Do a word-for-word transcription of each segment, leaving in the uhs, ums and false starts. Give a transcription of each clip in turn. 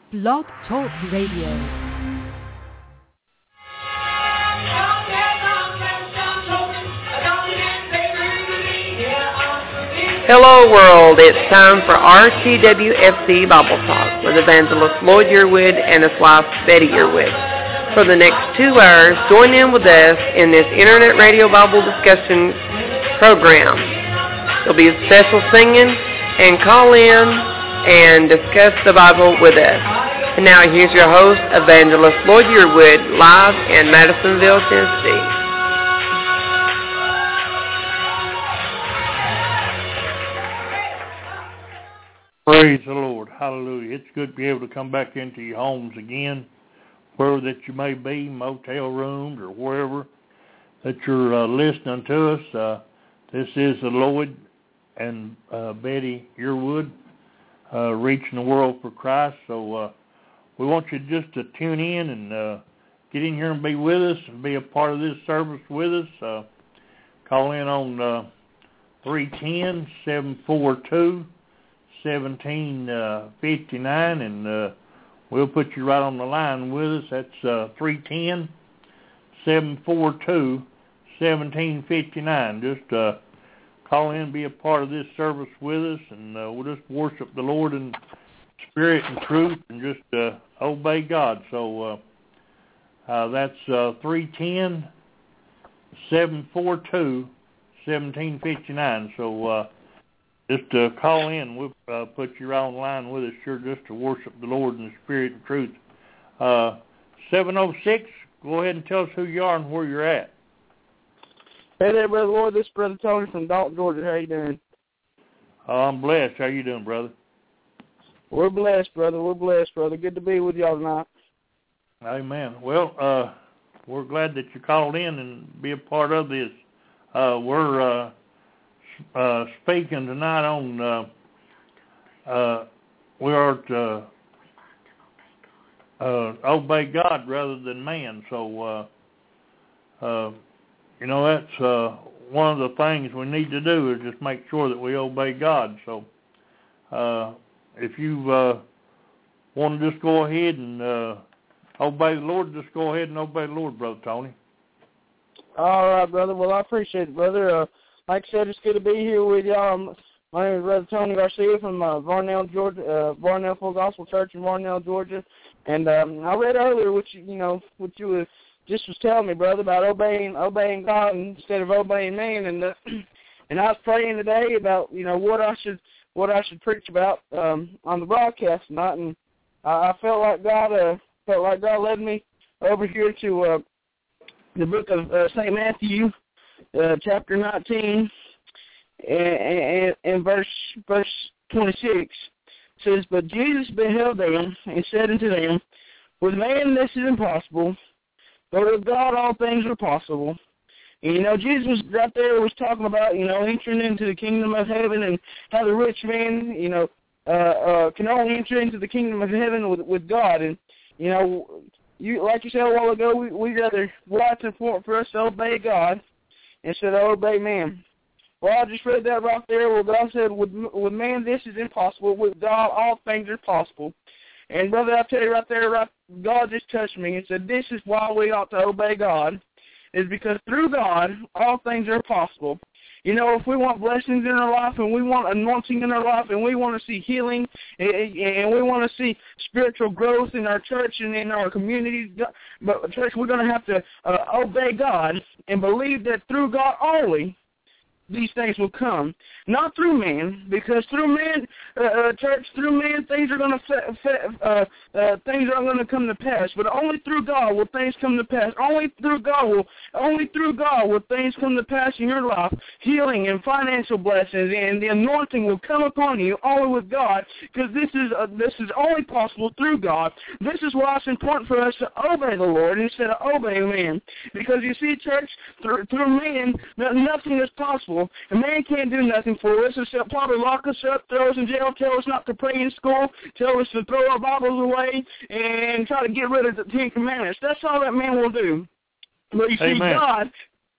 Blog Talk Radio. Hello world, it's time for R T W F C Bible Talk with Evangelist Lloyd Yearwood and his wife Betty Yearwood. For the next two hours, join in with us in this Internet Radio Bible discussion program. There'll be special singing and call in and discuss the Bible with us. And now here's your host, Evangelist Lloyd Yearwood, live in Madisonville, Tennessee. Praise the Lord. Hallelujah. It's good to be able to come back into your homes again, wherever that you may be, motel rooms or wherever that you're uh, listening to us. Uh, this is the Lloyd and uh, Betty Yearwood, uh, reaching the world for Christ. So uh, we want you just to tune in and uh, get in here and be with us and be a part of this service with us. Uh, call in on uh, three one zero, seven four two, seventeen fifty-nine, and uh, we'll put you right on the line with us. That's uh, three one zero, seven four two, seventeen fifty-nine. Just uh, call in, be a part of this service with us, and uh, we'll just worship the Lord in spirit and truth and just uh, obey God. So uh, uh, that's uh, three one zero, seven four two, seventeen fifty-nine. So uh, just uh, call in. We'll uh, put you right on the line with us, sure, just to worship the Lord in the spirit and truth. Uh, seven oh six, go ahead and tell us who you are and where you're at. Hey there, Brother Lloyd. This is Brother Tony from Dalton, Georgia. How you doing? Uh, I'm blessed. How you doing, brother? We're blessed, brother. We're blessed, brother. Good to be with y'all tonight. Amen. Well, uh, we're glad that you called in and be a part of this. Uh, we're uh, uh, speaking tonight on uh, uh, we are to uh, obey God rather than man. So, uh, uh, you know, that's uh, one of the things we need to do is just make sure that we obey God. So, uh, if you uh, want to just go ahead and uh, obey the Lord, just go ahead and obey the Lord, Brother Tony. All right, brother. Well, I appreciate it, brother. Uh, like I said, it's good to be here with y'all. My name is Brother Tony Garcia from uh, Varnell, Georgia, uh, Varnell Full Gospel Church in Varnell, Georgia. And um, I read earlier what you, you know, what you were, just was telling me, brother, about obeying obeying God instead of obeying man. And uh, and I was praying today about, you know, what I should what I should preach about um, on the broadcast tonight, and I, I felt like God uh, felt like God led me over here to uh, the book of uh, Saint Matthew, uh, chapter nineteen, and, and, and verse verse twenty-six. It says, "But Jesus beheld them and said unto them, With man this is impossible, but with God all things are possible." And, you know, Jesus was right there was talking about, you know, entering into the kingdom of heaven and how the rich man, you know, uh, uh, can only enter into the kingdom of heaven with with God. And, you know, you like you said a while ago, we we rather why it's important for us to obey God instead of obey man. Well, I just read that right there. Well, God said, with with man this is impossible. With God all things are possible. And brother, I tell you right there, right, God just touched me and said, this is why we ought to obey God, is because through God all things are possible. You know, if we want blessings in our life and we want anointing in our life and we want to see healing and we want to see spiritual growth in our church and in our community, but church, we're going to have to uh, obey God and believe that through God only these things will come, not through man, because through man, uh, uh, church, through man, things are going to fa- fa- uh, uh, things are going to come to pass. But only through God will things come to pass. Only through God will, only through God will things come to pass in your life. Healing and financial blessings and the anointing will come upon you only with God, because this is uh, this is only possible through God. This is why it's important for us to obey the Lord instead of obeying man, because you see, church, through, through man, nothing is possible. A man can't do nothing for us except probably lock us up, throw us in jail, tell us not to pray in school, tell us to throw our Bibles away, and try to get rid of the Ten Commandments. That's all that man will do. But you see, Amen. God,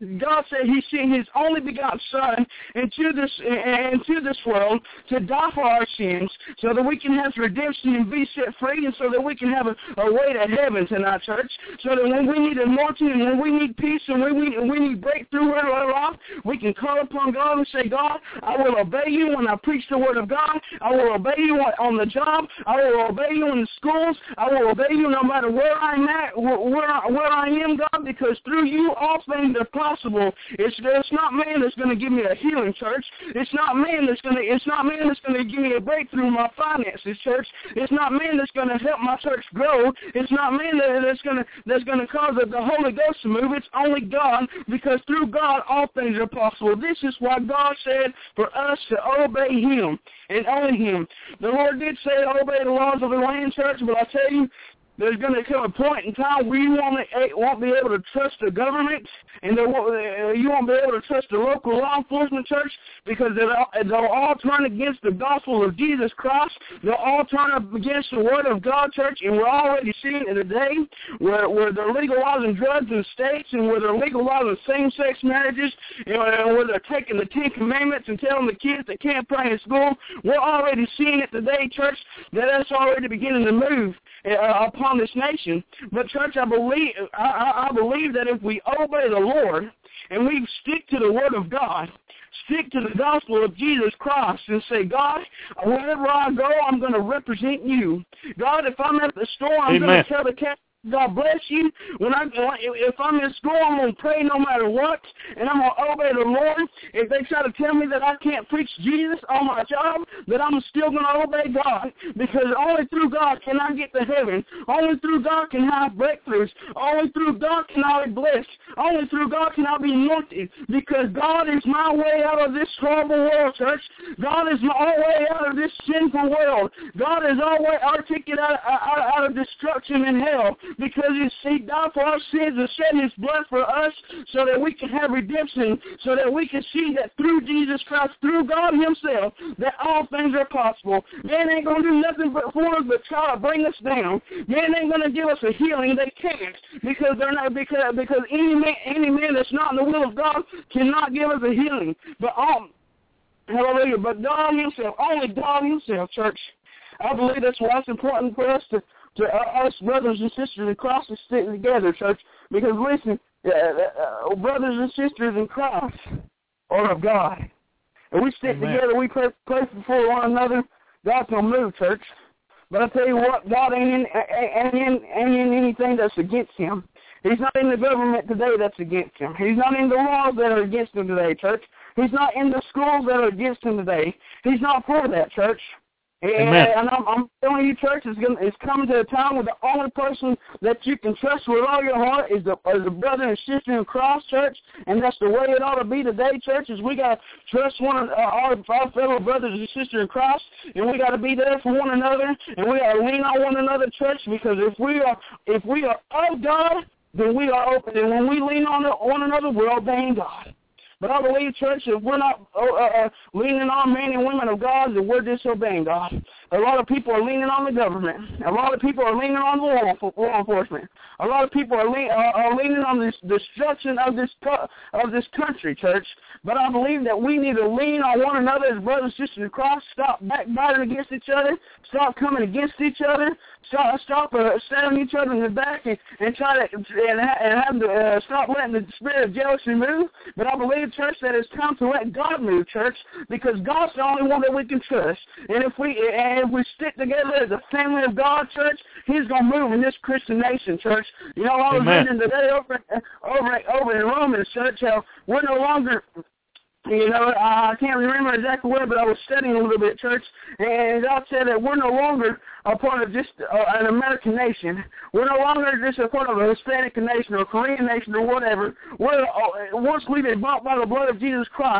God said He sent His only begotten Son into this into this world to die for our sins, so that we can have redemption and be set free, and so that we can have a, a way to heaven tonight, church. So that when we need anointing and when we need peace and when we we need breakthrough in our life, we can call upon God and say, God, I will obey You when I preach the Word of God. I will obey You on the job. I will obey You in the schools. I will obey You no matter where I'm at, where where I, where I am, God, because through You all things are possible. It's it's not man that's going to give me a healing, church. It's not man that's going to it's not man that's going to give me a breakthrough in my finances, church. It's not man that's going to help my church grow. It's not man that, that's going to that's going to cause the, the Holy Ghost to move. It's only God, because through God all things are possible. This is why God said for us to obey Him and only Him. The Lord did say obey the laws of the land, church, but I tell you, there's going to come a point in time where you won't, won't be able to trust the government, and won't, you won't be able to trust the local law enforcement, church, because they'll, they'll all turn against the gospel of Jesus Christ. They'll all turn up against the Word of God, church, and we're already seeing it today where, where they're legalizing drugs in states, and where they're legalizing same-sex marriages, and where they're taking the Ten Commandments and telling the kids they can't pray in school. We're already seeing it today, church, that that's already beginning to move uh, upon this nation. But church, I believe I, I believe that if we obey the Lord and we stick to the Word of God, stick to the gospel of Jesus Christ, and say, God, wherever I go, I'm going to represent You. God, if I'm at the store, I'm going to tell the cat, God bless you. When I, if I'm in school, I'm going to pray no matter what, and I'm going to obey the Lord. If they try to tell me that I can't preach Jesus on my job, that I'm still going to obey God, because only through God can I get to heaven. Only through God can I have breakthroughs. Only through God can I be blessed. Only through God can I be anointed, because God is my way out of this horrible world, church. God is my way out of this sinful world. God is our way, our ticket out, out, out of destruction and hell. Because He died for our sins and shed His blood for us, so that we can have redemption, so that we can see that through Jesus Christ, through God Himself, that all things are possible. Man ain't going to do nothing but for us but try to bring us down. Man ain't going to give us a healing. They can't, because they're not because because any man any man that's not in the will of God cannot give us a healing. But um, hallelujah. But God Himself, only God Himself, church. I believe that's why it's important for us to. to us brothers and sisters in Christ to stick together, church. Because listen, uh, uh, brothers and sisters in Christ are of God. If we stick Amen. together, we pray, pray for one another, God's going to move, church. But I tell you what, God ain't in, ain't, in, ain't in anything that's against Him. He's not in the government today that's against Him. He's not in the laws that are against Him today, church. He's not in the schools that are against Him today. He's not for that, church. And, and I'm, I'm telling you, church, it's, gonna, it's coming to a time where the only person that you can trust with all your heart is the, is the brother and sister in Christ, church. And that's the way it ought to be today, church, is we got to trust one of uh, our, our fellow brothers and sisters in Christ, and we got to be there for one another, and we got to lean on one another, church, because if we are if we are of God, then we are open. And when we lean on one another, we're obeying God. But I believe, church, if we're not uh, uh, leaning on men and women of God, then we're disobeying God. A lot of people are leaning on the government. A lot of people are leaning on law, law enforcement. A lot of people are, le- are, are leaning on this destruction of this of this country, church. But I believe that we need to lean on one another as brothers and sisters in Christ. Stop backbiting against each other. Stop coming against each other. Stop, stop uh, stabbing each other in the back and, and try to and, and have to uh, stop letting the spirit of jealousy move. But I believe, church, that it's time to let God move, church, because God's the only one that we can trust. And if we and if we stick together as a family of God, church, He's gonna move in this Christian nation, church. You know, I was Amen. reading today over over over in Romans, church, how we're no longer. You know, I can't remember exactly where, but I was studying a little bit, church, and God said that we're no longer a part of just uh, an American nation. We're no longer just a part of a Hispanic nation or Korean nation or whatever. We're uh, once we've been bought by the blood of Jesus Christ,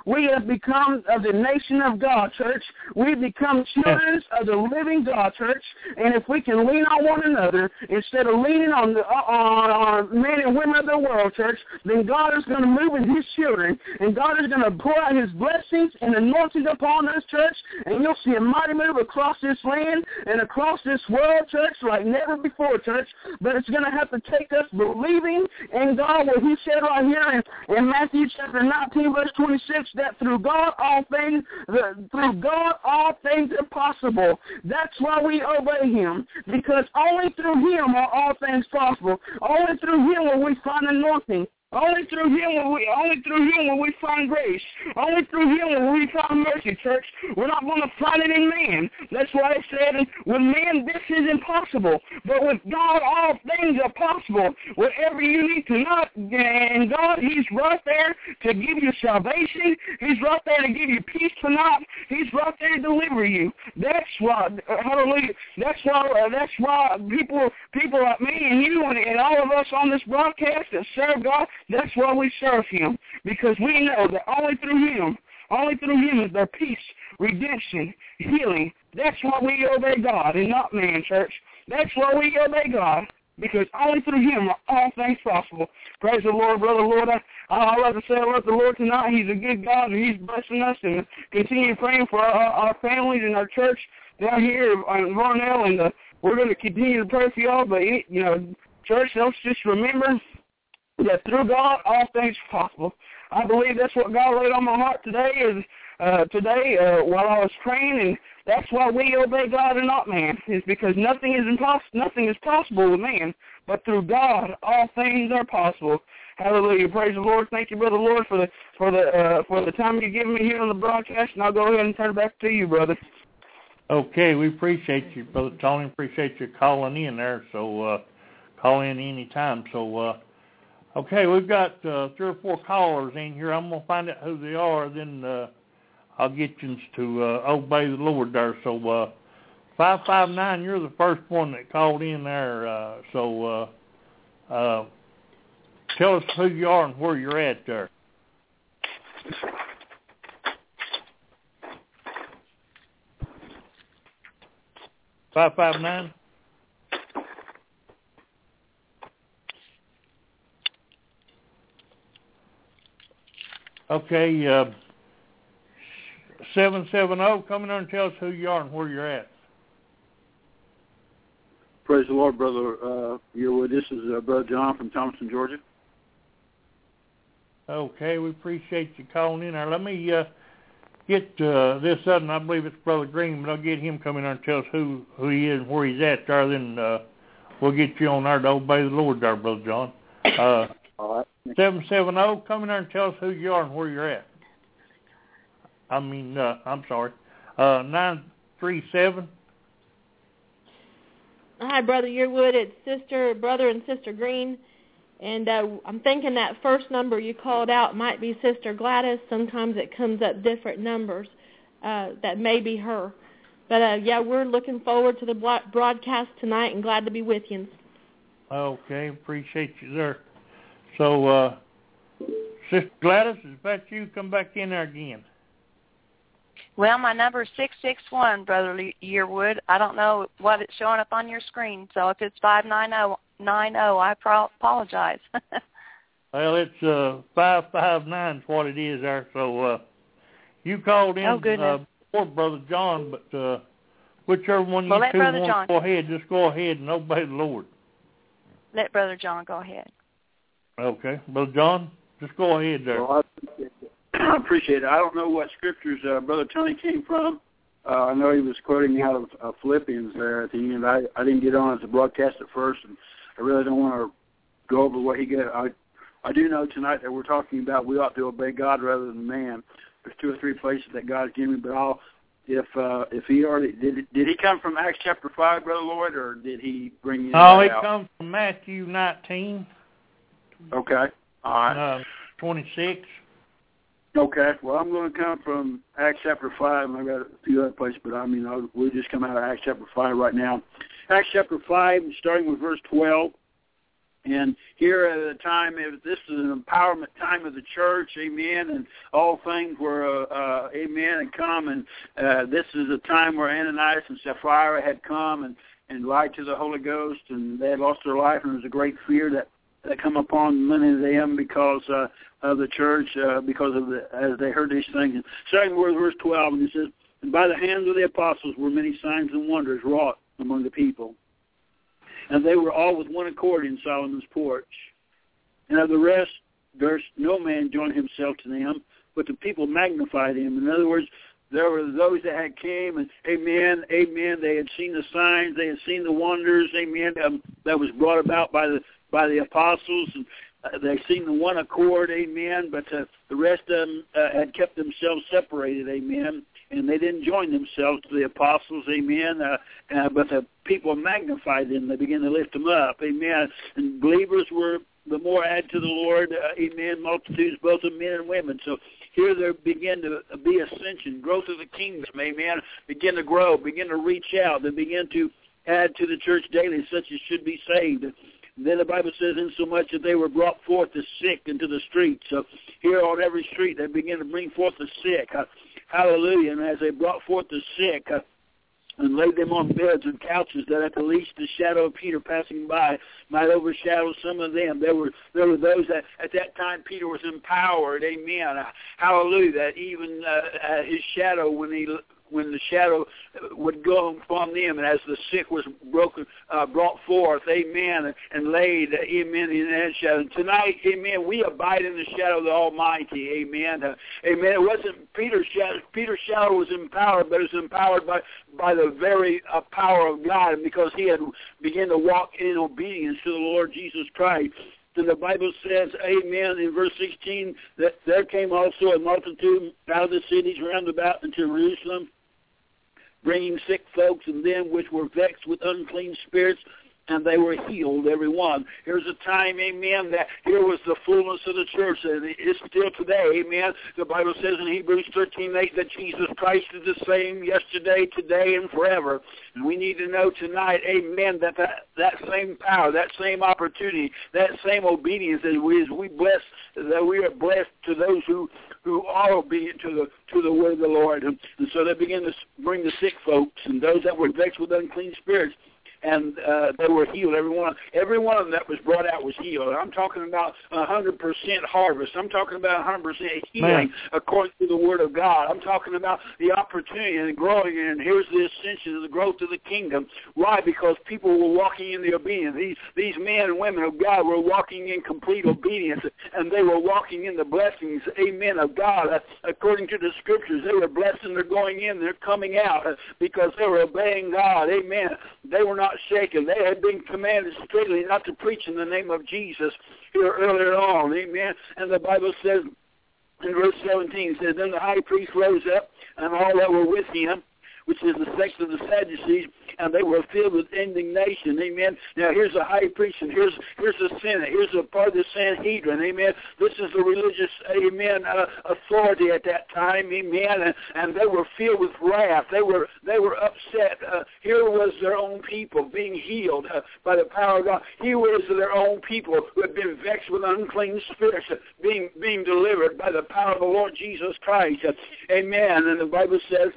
We have become of the nation of God, church. We've become children of the living God, church. And if we can lean on one another instead of leaning on the on, on men and women of the world, church, then God is going to move in his children, and God is going to pour out his blessings and anointings upon us, church, and you'll see a mighty move across this land and across this world, church, like never before, church. But it's going to have to take us believing in God, what he said right here in, in Matthew chapter nineteen, verse twenty-six, that through God all things, the, through God all things are possible. That's why we obey him, because only through him are all things possible. Only through him will we find anointing. Only through him will we only through him will we find grace. Only through him will we find mercy, church. We're not going to find it in man. That's why it said, with man this is impossible. But with God all things are possible. Whatever you need to know, and God, he's right there to give you salvation. He's right there to give you peace tonight. He's right there to deliver you. That's why, hallelujah, that's why, uh, that's why people, people like me and you and, and all of us on this broadcast that serve God, that's why we serve him, because we know that only through him, only through him is there peace, redemption, healing. That's why we obey God and not man, church. That's why we obey God, because only through him are all things possible. Praise the Lord, brother Lord. I, I love to say I love the Lord tonight. He's a good God, and he's blessing us, and continue praying for our, our families and our church down here in Varnell, and uh, we're going to continue to pray for y'all. But, it, you know, church, let's just remember that through God, all things are possible. I believe that's what God laid on my heart today is uh, today uh, while I was praying, and that's why we obey God and not man, is because nothing is impossible. Nothing is possible with man, but through God, all things are possible. Hallelujah! Praise the Lord. Thank you, brother Lord, for the for the uh, for the time you're giving me here on the broadcast, and I'll go ahead and turn it back to you, brother. Okay, we appreciate you, brother Tony. Appreciate you calling in there. So uh, call in any time. So. Uh, Okay, we've got uh, three or four callers in here. I'm going to find out who they are, then uh, I'll get you to uh, obey the Lord there. So uh, five five nine, you're the first one that called in there. Uh, so uh, uh, tell us who you are and where you're at there. five five nine? Okay, uh, seven seven zero, come in there and tell us who you are and where you're at. Praise the Lord, Brother uh, Yearwood. This is uh, Brother John from Thomaston, Georgia. Okay, we appreciate you calling in there. Let me uh, get uh, this other, and I believe it's Brother Green, but I'll get him coming there and tell us who, who he is and where he's at there. Then uh, we'll get you on there to obey the Lord there, Brother John. Uh, All right. seven seven zero, come in there and tell us who you are and where you're at. I mean, uh, I'm sorry, uh, nine three seven. Hi, Brother Yearwood. It's Sister, Brother, and Sister Green. And uh, I'm thinking that first number you called out might be Sister Gladys. Sometimes it comes up different numbers. Uh, that may be her. But, uh, yeah, we're looking forward to the broadcast tonight and glad to be with you. Okay, appreciate you there. So, uh, Sister Gladys, is that you? Come back in there again. Well, my number is six six one, Brother Yearwood. I don't know what it's showing up on your screen, so if it's five nine zero nine zero, I pro- apologize. Well, it's uh, five five nine is what it is there. So uh, you called in oh, goodness. uh, before Brother John, but uh, whichever one well, you two want John. to go ahead, just go ahead and obey the Lord. Let Brother John go ahead. Okay. Brother John, just go ahead there. Well, I appreciate it. I don't know what scriptures uh, Brother Tony came from. Uh, I know he was quoting out of uh, Philippians there at the end. I, I didn't get on as a broadcast at first, and I really don't want to go over what he got. I, I do know tonight that we're talking about we ought to obey God rather than man. There's two or three places that God's given me, but I'll, if uh, if he already, did did he come from Acts chapter five, Brother Lloyd, or did he bring you Oh, he out? comes from Matthew nineteen. Okay. All right. Uh, twenty-six. Okay. Well, I'm going to come from Acts chapter five, and I've got a few other places, but I mean, I'll, we'll just come out of Acts chapter five right now. Acts chapter five, starting with verse twelve. And here at a time, this is an empowerment time of the church, amen, and all things were, uh, uh, amen, and come. And uh, this is a time where Ananias and Sapphira had come and, and lied to the Holy Ghost, and they had lost their life, and there was a great fear that, that come upon many of them because uh, of the church, uh, because of the, as they heard these things. And second verse, verse twelve, and it says, and by the hands of the apostles were many signs and wonders wrought among the people. And they were all with one accord in Solomon's porch. And of the rest durst no man join himself to them, but the people magnified him. In other words, there were those that had came, and amen, amen, they had seen the signs, they had seen the wonders, amen, um, that was brought about by the by the apostles, and uh, they seen the one accord, amen, but uh, the rest of them uh, had kept themselves separated, amen, and they didn't join themselves to the apostles, amen, uh, uh, but the people magnified them, they began to lift them up, amen, and believers were the more added to the Lord, uh, amen, multitudes both of men and women. So here there began to be ascension, growth of the kingdom, amen, begin to grow, begin to reach out, they begin to add to the church daily such as should be saved. And then the Bible says, insomuch that they were brought forth the sick into the streets. So here on every street they began to bring forth the sick. Uh, hallelujah. And as they brought forth the sick, uh, and laid them on beds and couches, that at the least the shadow of Peter passing by might overshadow some of them. There were there were those that at that time Peter was empowered, amen. Hallelujah, that even uh, his shadow, when he when the shadow would go upon them, and as the sick was broken, uh, brought forth, amen, and laid, amen, in that shadow. Tonight, amen, we abide in the shadow of the Almighty, amen. Uh, amen. It wasn't Peter's shadow. Peter's shadow was empowered, but it was empowered by, by the very uh, power of God, because he had begun to walk in obedience to the Lord Jesus Christ. And the Bible says, amen, in verse sixteen, that there came also a multitude out of the cities round about into Jerusalem, bringing sick folks and them which were vexed with unclean spirits, and they were healed, every one. Here's a time, amen, that here was the fullness of the church, and it's still today, amen. The Bible says in Hebrews thirteen eight that Jesus Christ is the same yesterday, today, and forever. And we need to know tonight, amen, that that, that same power, that same opportunity, that same obedience, as we, as we bless, that we are blessed to those who who are obedient to the to the word of the Lord. And, and so they begin to bring the sick folks and those that were vexed with unclean spirits, and uh, they were healed. Every one, every one of them that was brought out was healed. I'm talking about one hundred percent harvest. I'm talking about one hundred percent healing, Man. according to the Word of God. I'm talking about the opportunity and growing, and here's the ascension of the growth of the kingdom. Why? Because people were walking in the obedience. These, these men and women of God were walking in complete obedience, and they were walking in the blessings, amen, of God. According to the Scriptures, they were blessed and they're going in, they're coming out, because they were obeying God, amen. They were not shaken. They had been commanded strictly not to preach in the name of Jesus here earlier on, amen. And the Bible says in verse seventeen, it says, then the high priest rose up, and all that were with him, which is the sect of the Sadducees, and they were filled with indignation, amen. Now, here's a high priest, and here's here's the Senate, here's a part of the Sanhedrin, amen. This is the religious, amen, uh, authority at that time, amen, and, and they were filled with wrath. They were they were upset. Uh, here was their own people being healed uh, by the power of God. Here was their own people who had been vexed with unclean spirits uh, being, being delivered by the power of the Lord Jesus Christ, uh, amen. And the Bible says,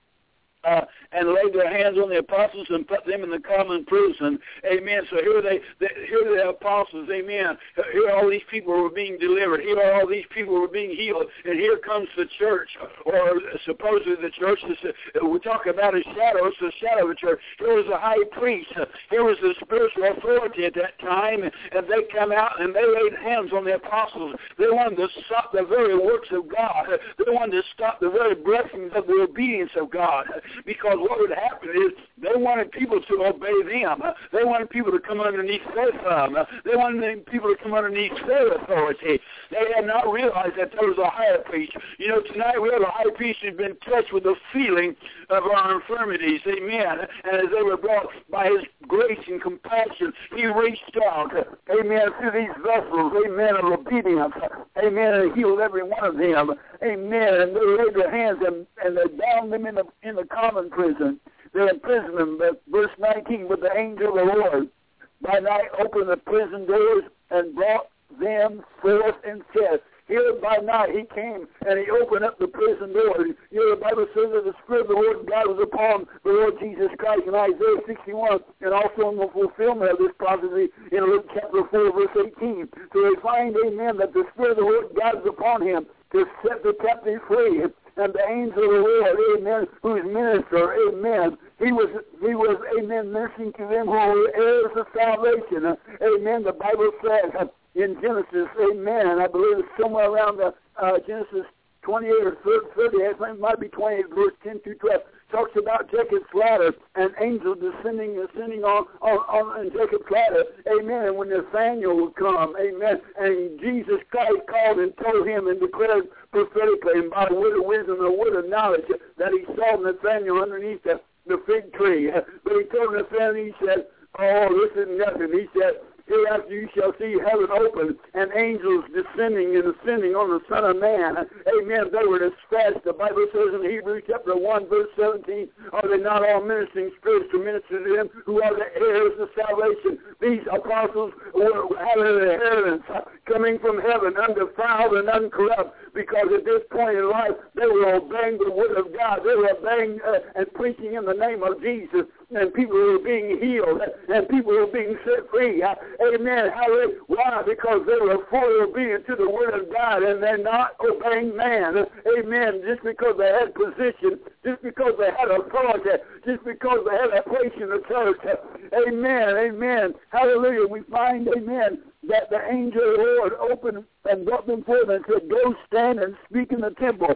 Uh, and laid their hands on the apostles and put them in the common prison. Amen. So here they, they here are the apostles. Amen. Here all these people were being delivered. Here all these people were being healed. And here comes the church, or supposedly the church. We talk about a shadow. It's the shadow of the church. Here was the high priest. Here was the spiritual authority at that time. And they come out and they laid hands on the apostles. They wanted to stop the very works of God. They wanted to stop the very blessings of the obedience of God. Because what would happen is they wanted people to obey them. They wanted people to come underneath their thumb. They wanted people to come underneath their authority. They had not realized that there was a higher priest. You know, tonight we have a high priest who's been touched with the feeling of our infirmities. Amen. And as they were brought by his grace and compassion, he reached out, amen, through these vessels, amen, of obedience. Amen. And healed every one of them. Amen. And they laid their hands and, and they bound them in the, in the common prison. They imprisoned them, verse nineteen, with the angel of the Lord. by night opened the prison doors and brought them forth and said, here by night he came and he opened up the prison doors. You know, the Bible says that the Spirit of the Lord God was upon the Lord Jesus Christ in Isaiah sixty-one, and also in the fulfillment of this prophecy in Luke chapter four, verse eighteen. So they find, amen, that the Spirit of the Lord God is upon him to set the captive free. And the angel of the Lord, amen, whose minister, amen, he was, he was, amen, ministering to them who were heirs of salvation. Amen, the Bible says in Genesis, amen, I believe it's somewhere around the uh, Genesis twenty-eight or thirty, I think it might be twenty-eight, verse ten through twelve, talks about Jacob's ladder, an angel descending descending on, on, on Jacob's ladder, amen, and when Nathaniel would come, amen, and Jesus Christ called and told him and declared prophetically and by the word of wisdom and the word of knowledge that he saw Nathaniel underneath the, the fig tree. But he told Nathaniel, he said, oh, this is nothing. He said, hereafter you shall see heaven open and angels descending and ascending on the Son of Man. Amen. They were dispatched. The Bible says in Hebrews chapter one, verse seventeen, are they not all ministering spirits to minister to them who are the heirs of salvation? These apostles were having an inheritance coming from heaven, undefiled and uncorrupt, because at this point in life they were obeying the word of God. They were obeying uh, and preaching in the name of Jesus. And people were being healed, and people were being set free. Amen. Hallelujah. Why? Because they were fully obedient to the word of God, and they're not obeying man. Amen. Just because they had position, just because they had authority, just because they had a place in the church. Amen. Amen. Hallelujah. We find, amen, that the angel of the Lord opened and brought them forth and said, go stand and speak in the temple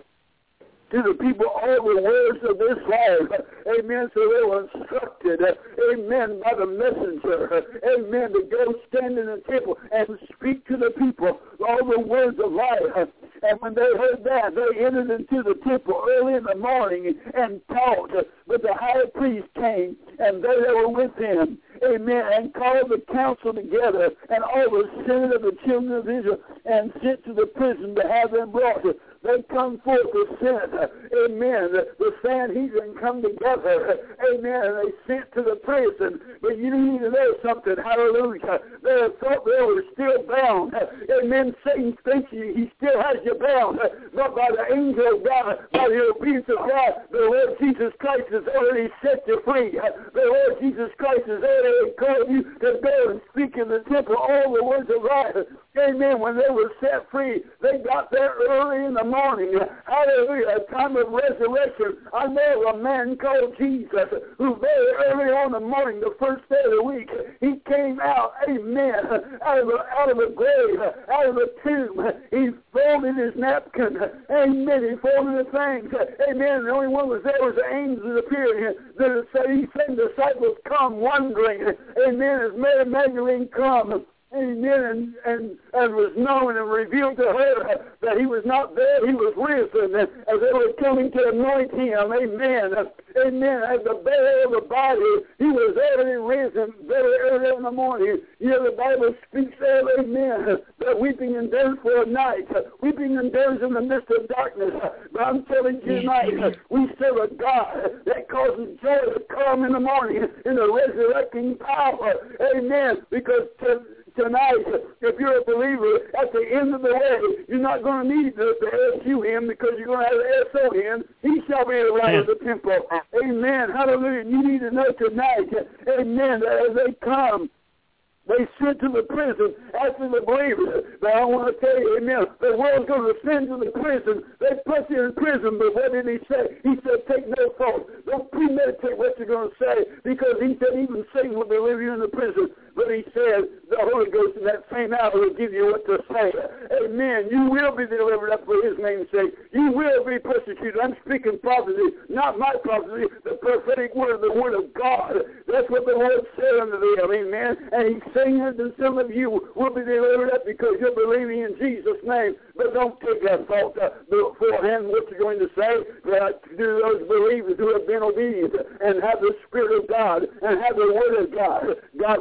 to the people all the words of this life. Amen. So they were instructed, amen, by the messenger, amen, to go stand in the temple and speak to the people all the words of life. And when they heard that, they entered into the temple early in the morning and taught. But the high priest came, and they that were with him, amen, and called the council together and all the senate of the children of Israel, and sent to the prison to have them brought. They come forth to sent, amen, the Sanhedrin come together, amen, and they sent to the prison. But you need to know something, hallelujah. They thought they were still bound, amen. Satan thinks he, he still has you bound, but by the angel of God, by the obedience of God, the Lord Jesus Christ has already set you free. The Lord Jesus Christ has already called you to go and speak in the temple all the words of life. Amen. When they were set free, they got there early in the morning. Hallelujah. A time of resurrection. I know a man called Jesus who very early on in the morning, the first day of the week, he came out, amen, out of a, out of a grave, out of a tomb. He folded his napkin. Amen. He folded the things. Amen. The only one was there was the angel that appeared. The, he said the disciples come wondering. Amen. As Mary Magdalene come. Amen, and, and, and was known and revealed to her that he was not dead, he was risen, and as they were coming to anoint him, amen, amen, as the bearer of the body, he was already risen very early in the morning. You know, the Bible speaks of, amen, that weeping endures for a night, weeping endures in the midst of darkness, but I'm telling you tonight, we serve a God that causes joy to come in the morning in the resurrecting power, amen, because to tonight, if you're a believer, at the end of the way, you're not going to need the, the S U hymn because you're going to have the S O hymn. He shall be the light of the temple. Amen. Hallelujah. You need to know tonight, amen, that as they come, they sent to the prison after the believers. But I want to tell you, amen, the world's going to send to the prison. They put you in prison, but what did he say? He said, take no thought. Don't premeditate what you're going to say, because he said even Satan will deliver you in the prison. But he said, the Holy Ghost in that same hour will give you what to say. Amen. You will be delivered up for his name's sake. You will be persecuted. I'm speaking prophecy, not my prophecy, the prophetic word, the word of God. That's what the Lord said unto them. Amen. And he's saying unto some of you will be delivered up because you're believing in Jesus' name. But don't take that thought uh, beforehand what you're going to say. But to those believers who have been obedient and have the Spirit of God and have the word of God, God will give you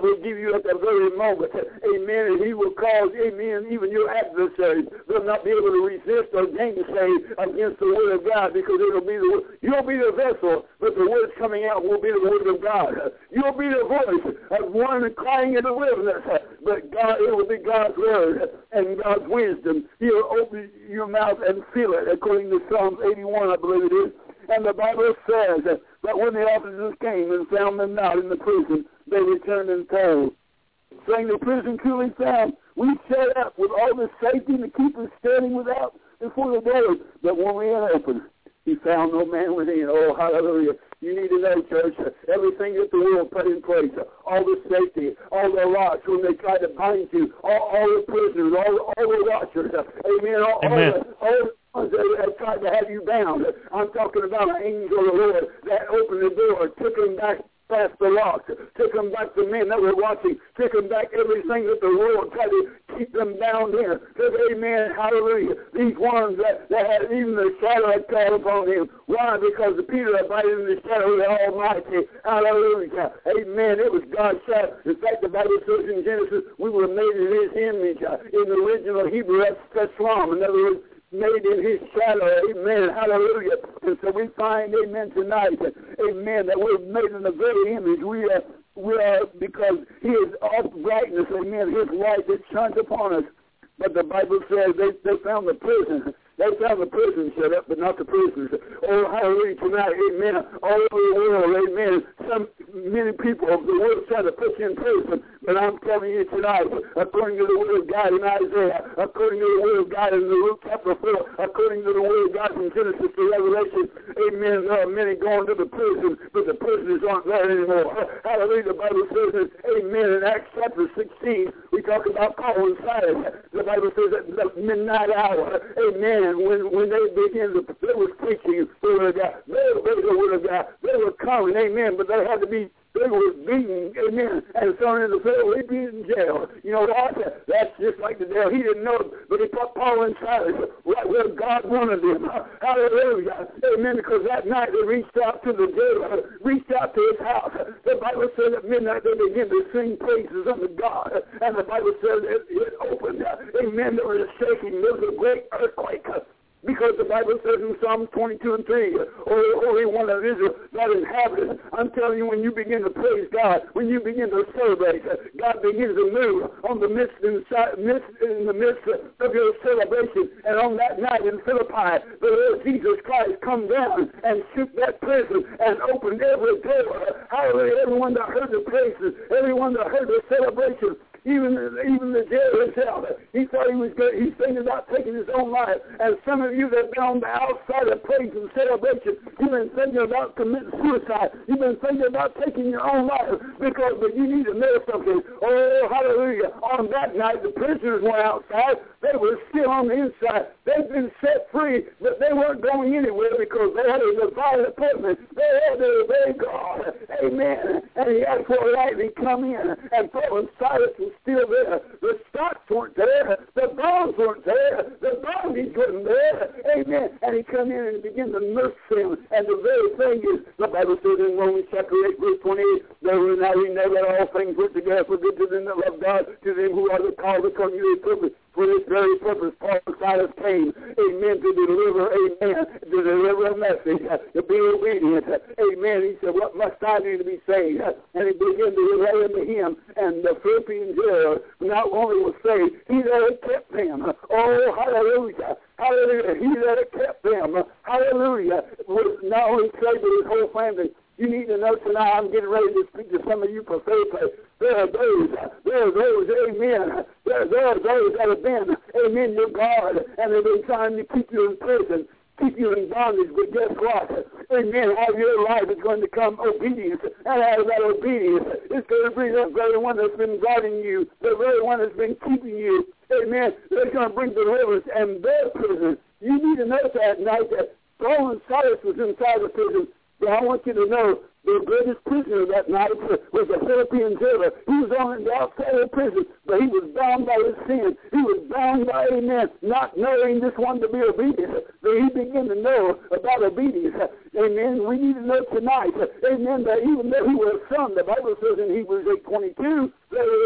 you at that very moment. Amen. And he will cause, amen, even your adversaries will not be able to resist or gainsay against the word of God, because it'll be the you'll be the vessel, but the words coming out will be the word of God. You'll be the voice of one crying in the wilderness, but God, it will be God's word and God's wisdom. He'll open your mouth and feel it, according to Psalms eighty-one, I believe it is. And the Bible says that when the officers came and found them not in the prison, they returned and told, saying, the prison truly found, we set up with all the safety to keep us standing without before the doors. But when we had opened, he found no man within. Oh, hallelujah. You need to know, church, everything that the world put in place, all the safety, all the locks when they try to bind you, all, all the prisoners, all, all the watchers, amen, all, amen. all the, all the ones that have tried to have you bound. I'm talking about an angel of the Lord that opened the door, took him back past the locks, took them back the men that were watching, took them back everything that the world tried to keep them bound in. Said, amen, hallelujah. These ones that, that had even the shadow had called upon him. Why? Because the Peter abided in the shadow of the Almighty. Hallelujah. Amen. It was God's shadow. In fact, the Bible says in Genesis, we were made in his image. In the original Hebrew, that's, that's Psalm. In other words, made in his shadow, amen, hallelujah. And so we find, amen, tonight, amen, that we're made in the very image. We are, we are because he is all brightness, amen, his light that shines upon us. But the Bible says they, they found the prison. They found the prison set up, but not the prisoners. Oh, hallelujah, tonight, amen, all over the world, amen. Some, many people, the world trying to put you in prison, but I'm telling you tonight, according to the word of God in Isaiah, according to the word of God in the Luke chapter four, according to the word of God from Genesis to Revelation, amen, there are many going to the prison, but the prisoners aren't there anymore. Hallelujah, the Bible says, amen, in Acts chapter sixteen, we talk about Paul and Silas. The Bible says at the midnight hour, amen, when when they began to, they were preaching the word of God, they were the word of God, they were coming, amen, but they had to be, they were beaten, amen, and thrown in the jail, they beat in jail. You know what? That's just like the devil. He didn't know, but he put Paul and Silas right where God wanted them. Hallelujah. Amen, because that night they reached out to the jailer, reached out to his house. The Bible says at midnight they began to sing praises unto God, and the Bible says it, it opened. Amen, there was a shaking, there was a great earthquake. Because the Bible says in Psalm twenty-two and three, O Holy One of Israel that inhabiteth. I'm telling you, when you begin to praise God, when you begin to celebrate, God begins to move on the midst, inside, midst in the midst of your celebration. And on that night in Philippi, the Lord Jesus Christ come down and shook that prison and opened every door. Hallelujah! Everyone that heard the praises, everyone that heard the celebration. Even even the jailer himself, he thought he was good. He's thinking about taking his own life. And some of you that have been on the outside of praise and celebration, you've been thinking about committing suicide. You've been thinking about taking your own life because, but you need to know something. Oh, hallelujah. On that night, the prisoners went outside. They were still on the inside. They've been set free, but they weren't going anywhere because they had a divine appointment. They had to obey God. Amen. And he asked for a lightning come in, and Paul and Silas was still there. The stocks weren't there. The bonds weren't there. The bondage wasn't there. Amen. And he come in and began to nurse them. And the very thing is, the Bible says in Romans chapter eight, verse twenty-eight, there we now we know that all things work together for good to them that love God, to them who are the called according to his purpose. For this very purpose, Paul and Silas came, amen, to deliver, amen, to deliver a message, to be obedient. Amen. He said, what must I do to be saved? And he began to relay unto him, and the Philippian jailer not only was saved, he that had kept them. Oh, hallelujah. Hallelujah. He that had kept them, hallelujah, was not only saved, but his whole family. You need to know tonight, I'm getting ready to speak to some of you prophetically. There are those, there are those, amen. There, there are those that have been, amen, your guard, and they've been trying to keep you in prison, keep you in bondage. But guess what? Amen. Out of your life is going to come obedience. And out of that obedience, it's going to bring that very one that's been guarding you, the very one that's been keeping you. Amen. They're going to bring deliverance and their prison. You need to know that night that Paul and Silas was inside the prison. But I want you to know the greatest prisoner that night was a Philippian jailer. He was on the outside of the prison, but he was bound by his sin. He was bound by, amen, not knowing this one to be obedient. But he began to know about obedience. Amen. We need to know tonight, amen, that even though he was a son, the Bible says in Hebrews eight twenty-two, that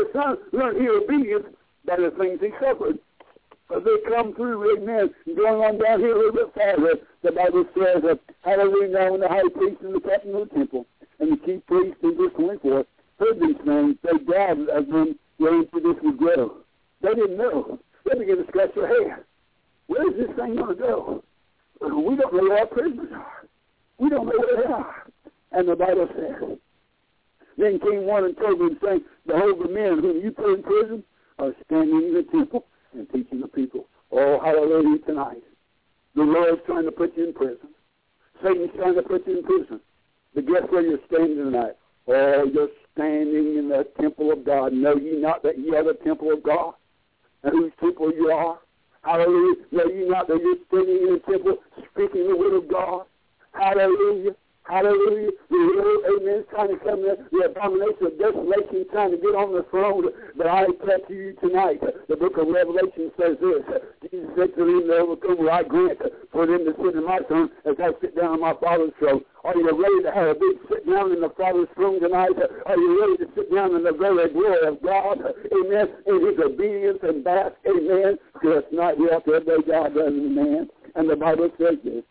his son learned his obedience by the things he suffered. As they come through, amen, going on down here a little bit farther, the Bible says, uh, hallelujah, now when the high priest and the captain of the temple and the chief priest in verse twenty-four heard these things, they gathered as men waiting for this would grow. They didn't know. They began to scratch their head. Where is this thing going to go? We don't know where our prisoners are. We don't know where they are. And the Bible says, then came one and told them, saying, behold, the men whom you put in prison are standing in the temple and teaching the people. Oh, hallelujah tonight. The Lord's trying to put you in prison. Satan's trying to put you in prison. But guess where you're standing tonight? Oh, you're standing in the temple of God. Know ye not that ye are the temple of God? And whose temple you are? Hallelujah. Know ye not that you're standing in the temple speaking the word of God? Hallelujah. Hallelujah. The Lord, amen, is trying to come there. The abomination of desolation trying to get on the throne. But I tell to you tonight, the book of Revelation says this. Jesus said to them, they overcome what I grant for them to sit in my throne as I sit down on my Father's throne. Are you ready to have a big sit down in the Father's throne tonight? Are you ready to sit down in the very glory of God? Amen. In his obedience and bask. Amen. Because not we have to obey God rather than man. And the Bible says this.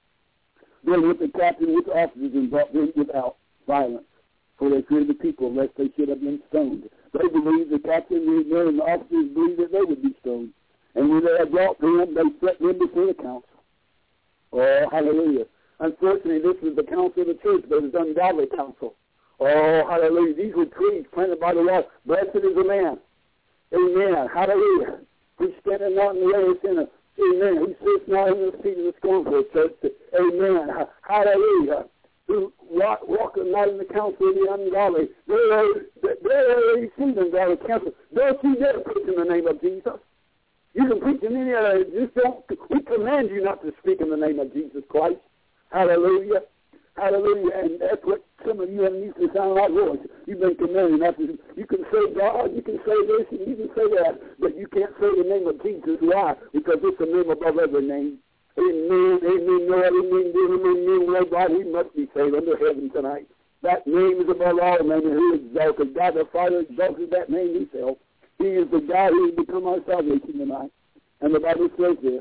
Then with the captain with officers and brought them without violence, for they feared the people, lest they should have been stoned. They believed the captain and the officers believed that they would be stoned. And when they had brought them, they set them before the council. Oh, hallelujah. Unfortunately, this was the council of the church, but it was ungodly council. Oh, hallelujah. These were trees planted by the Lord. Blessed is the man. Amen. Hallelujah. Who standeth not in the way of sinners. Amen. Who sits not in the seat of the scornful, church. Amen. Hallelujah. Who walk, walk not in the counsel of the ungodly. They're, they're receiving godly counsel. Don't you dare preach in the name of Jesus. You can preach in any other. Just don't. We command you not to speak in the name of Jesus Christ. Hallelujah. Hallelujah. And that's what some of you have used to sound like voice. You've been commanded not to. You can say God, you can say this, and you can say that, but you can't say the name of Jesus. Why? Because it's a name above every name. Amen, amen, Lord, amen, amen, amen, Lord God, we must be saved under heaven tonight. That name is above all names, and who exalted? God the Father exalted that name himself. He is the God who has become our salvation tonight. And the Bible says this,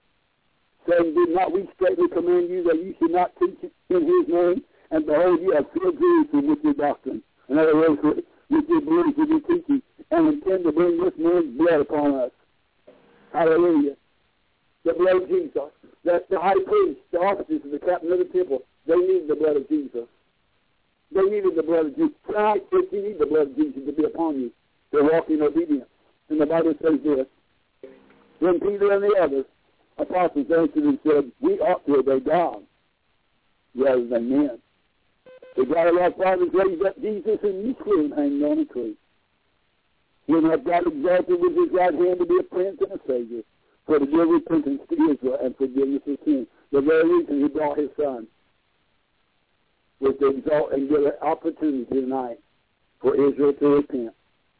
saying, did not we straightly command you that you should not teach in his name? And behold, you have filled Jerusalem with your doctrine. In other words, with, with your beliefs, with your teaching, and intend to bring this man's blood upon us. Hallelujah. The blood of Jesus. That's the high priest, the officers, and the captain of the temple. They needed the blood of Jesus. They needed the blood of Jesus. Tonight, you need the blood of Jesus to be upon you. To walk in obedience. And the Bible says this. Then Peter and the others, apostles, answered and said, we ought to obey God rather than men. The God of our fathers raised up Jesus, and you slew him hanged on a tree. When hath God exalted with his right hand to be a prince and a savior, for to give repentance to Israel and forgiveness of sin. The very reason he brought his son was to exalt and give an opportunity tonight for Israel to repent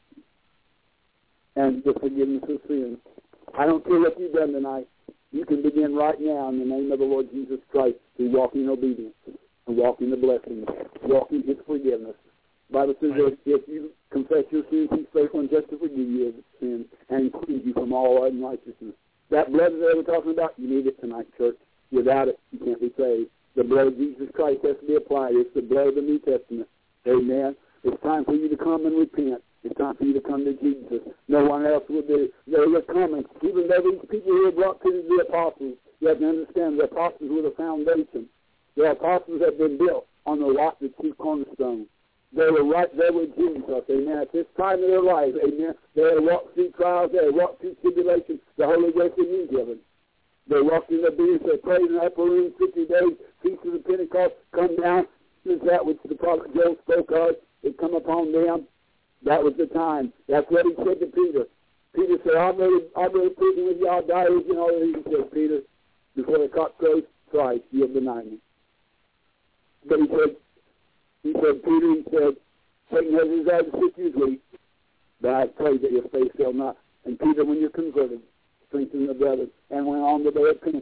and the forgiveness of sin. I don't care what you've done tonight. You can begin right now in the name of the Lord Jesus Christ to walk in obedience and walk in the blessing, walk in his forgiveness. The Bible says that if you confess your sins, he's faithful and just to forgive you of sin and cleanse you from all unrighteousness. That blood that they were talking about, you need it tonight, church. Without it, you can't be saved. The blood of Jesus Christ has to be applied. It's the blood of the New Testament. Amen. It's time for you to come and repent. It's time for you to come to Jesus. No one else will do. They were coming. Even though these people who were brought to the apostles, you have to understand the apostles were the foundation. The apostles have been built on the rock, the chief cornerstone. They were right there with Jesus, amen. At this time of their life, amen, they had walked through trials, they had walked through tribulations, the Holy Ghost had been given. They walked in obedience, they prayed in the upper room fifty days, feast of the Pentecost, come down, is that which the prophet Joel spoke of, it come upon them. That was the time. That's what he said to Peter. Peter said, I'll go to prison with y'all, die with you, and all that. He said, Peter, before the cock crows thrice, you'll deny me. But he said, He said, Peter, he said, Satan has desired to sift you as wheat, but I pray that your faith fail not. And Peter, when you're converted, strengthen the brothers. And went on the day of Pentecost,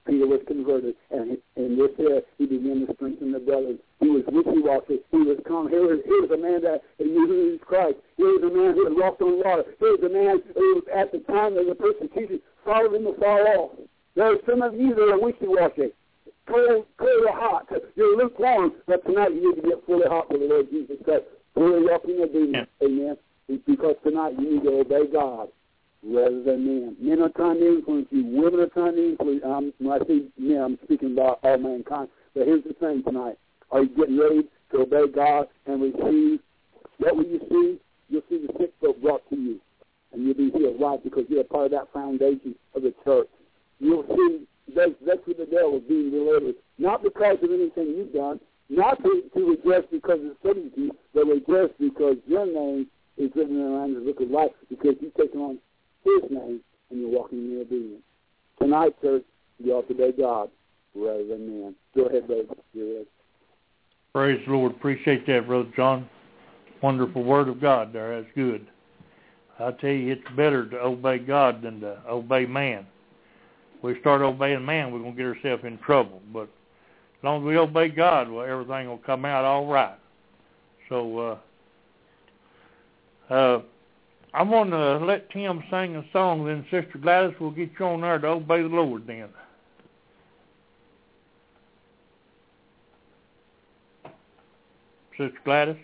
Peter was converted, and and this here he began to strengthen the brothers. He was wishy-washy. He was calm. Here was, here was a man that knew who he was Christ. Here was a man who had walked on water. Here was a man who, at the time of the persecution, followed him to fall off. There are some of you that are wishy-washy, cold, cold or hot. You're lukewarm, but tonight you need to get fully hot for the Lord Jesus Christ. Fully walking in obedience. Amen. Because tonight you need to obey God rather than men. Men are trying to influence you. Women are trying to influence you. Um, when I say men, I'm speaking about all mankind. But here's the thing tonight. Are you getting ready to obey God and receive? What will you see? You'll see the sick folk brought to you. And you'll be healed. Why? Because you're a part of that foundation of the church. You'll see that's, that's where the devil is being delivered. Not because of anything you've done. Not to, to rejoice because of certainty, but rejoice because your name is written around the book of life, because you've taken on his name and you're walking in obedience. Tonight, church, you ought to obey God rather than man. Go ahead, brother. You're ready. Praise the Lord. Appreciate that, Brother John. Wonderful word of God there. That's good. I tell you, it's better to obey God than to obey man. If we start obeying man, we're going to get ourselves in trouble. But as long as we obey God, well, everything will come out all right. So, uh, uh, I'm going to let Tim sing a song, then Sister Gladys will get you on there to obey the Lord then. Sister Gladys?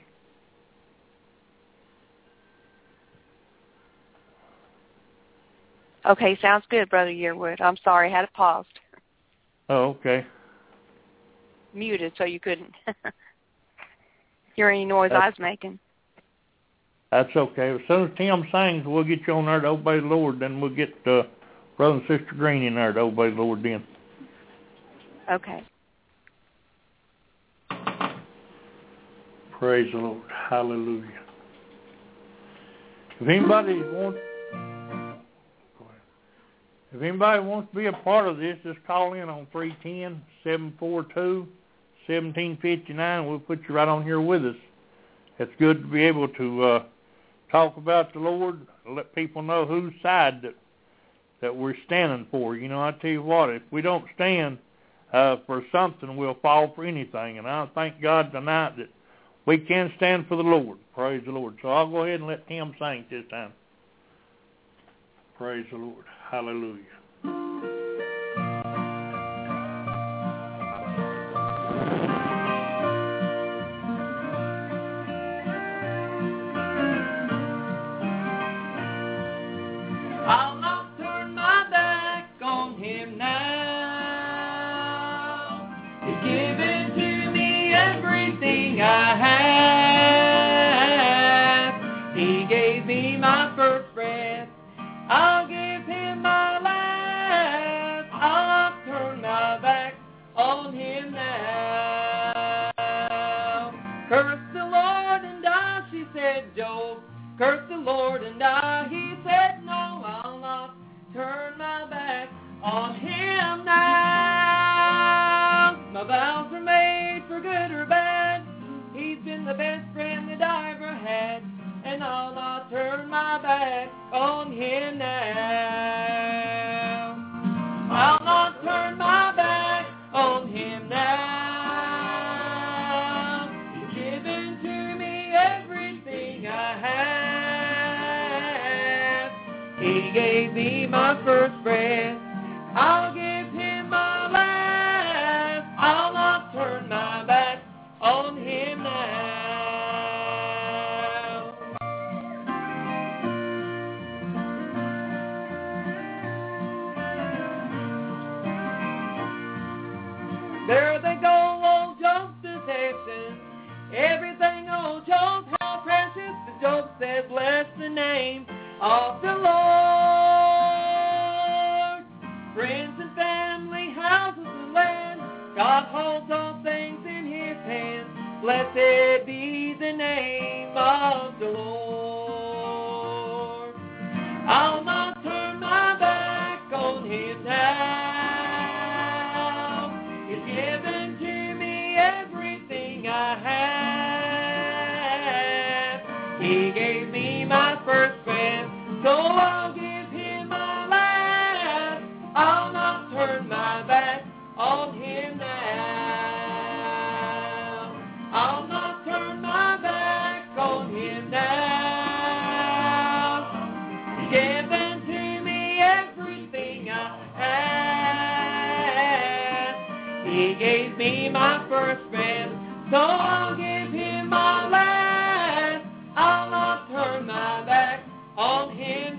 Okay, sounds good, Brother Yearwood. I'm sorry, I had it paused. Oh, okay. Muted so you couldn't hear any noise That's, I was making. That's okay. As soon as Tim sings, we'll get you on there to obey the Lord. Then we'll get uh, Brother and Sister Green in there to obey the Lord then. Okay. Praise the Lord. Hallelujah. If anybody wants If anybody wants to be a part of this, just call in on three one zero, seven four two, one seven five nine. We'll put you right on here with us. It's good to be able to uh, talk about the Lord, let people know whose side that that we're standing for. You know, I tell you what, if we don't stand uh, for something, we'll fall for anything. And I thank God tonight that we can stand for the Lord. Praise the Lord. So I'll go ahead and let Tim sing this time. Praise the Lord. Hallelujah. I'll not turn my back on him now. He's given to me everything I have. He gave me my first breath. I'll give him my last. I'll not turn my back on him now. Curse the Lord and die, she said, Job. Curse the Lord and die. He said, no, I'll not turn my back on him now. My vows are made for good or bad. He's been the best friend that I ever had. And I'll not turn my back on him now. I'll not turn my back on him now. He's given to me everything I have. He gave me my first breath. I'll give him my last. I'll not turn my back on him now. There they go, old Job's deception. Everything old Job, how precious. But Job said, bless the name of the Lord. Friends and family, houses and land, God holds all things in his hand. Blessed be the name of the Lord. I'll not turn my back on him now. He's given to me everything I have. He gave me my first breath, so I'll give him my last. I'll not turn my back my first friend, so I'll give him my last. I'll not turn my back on him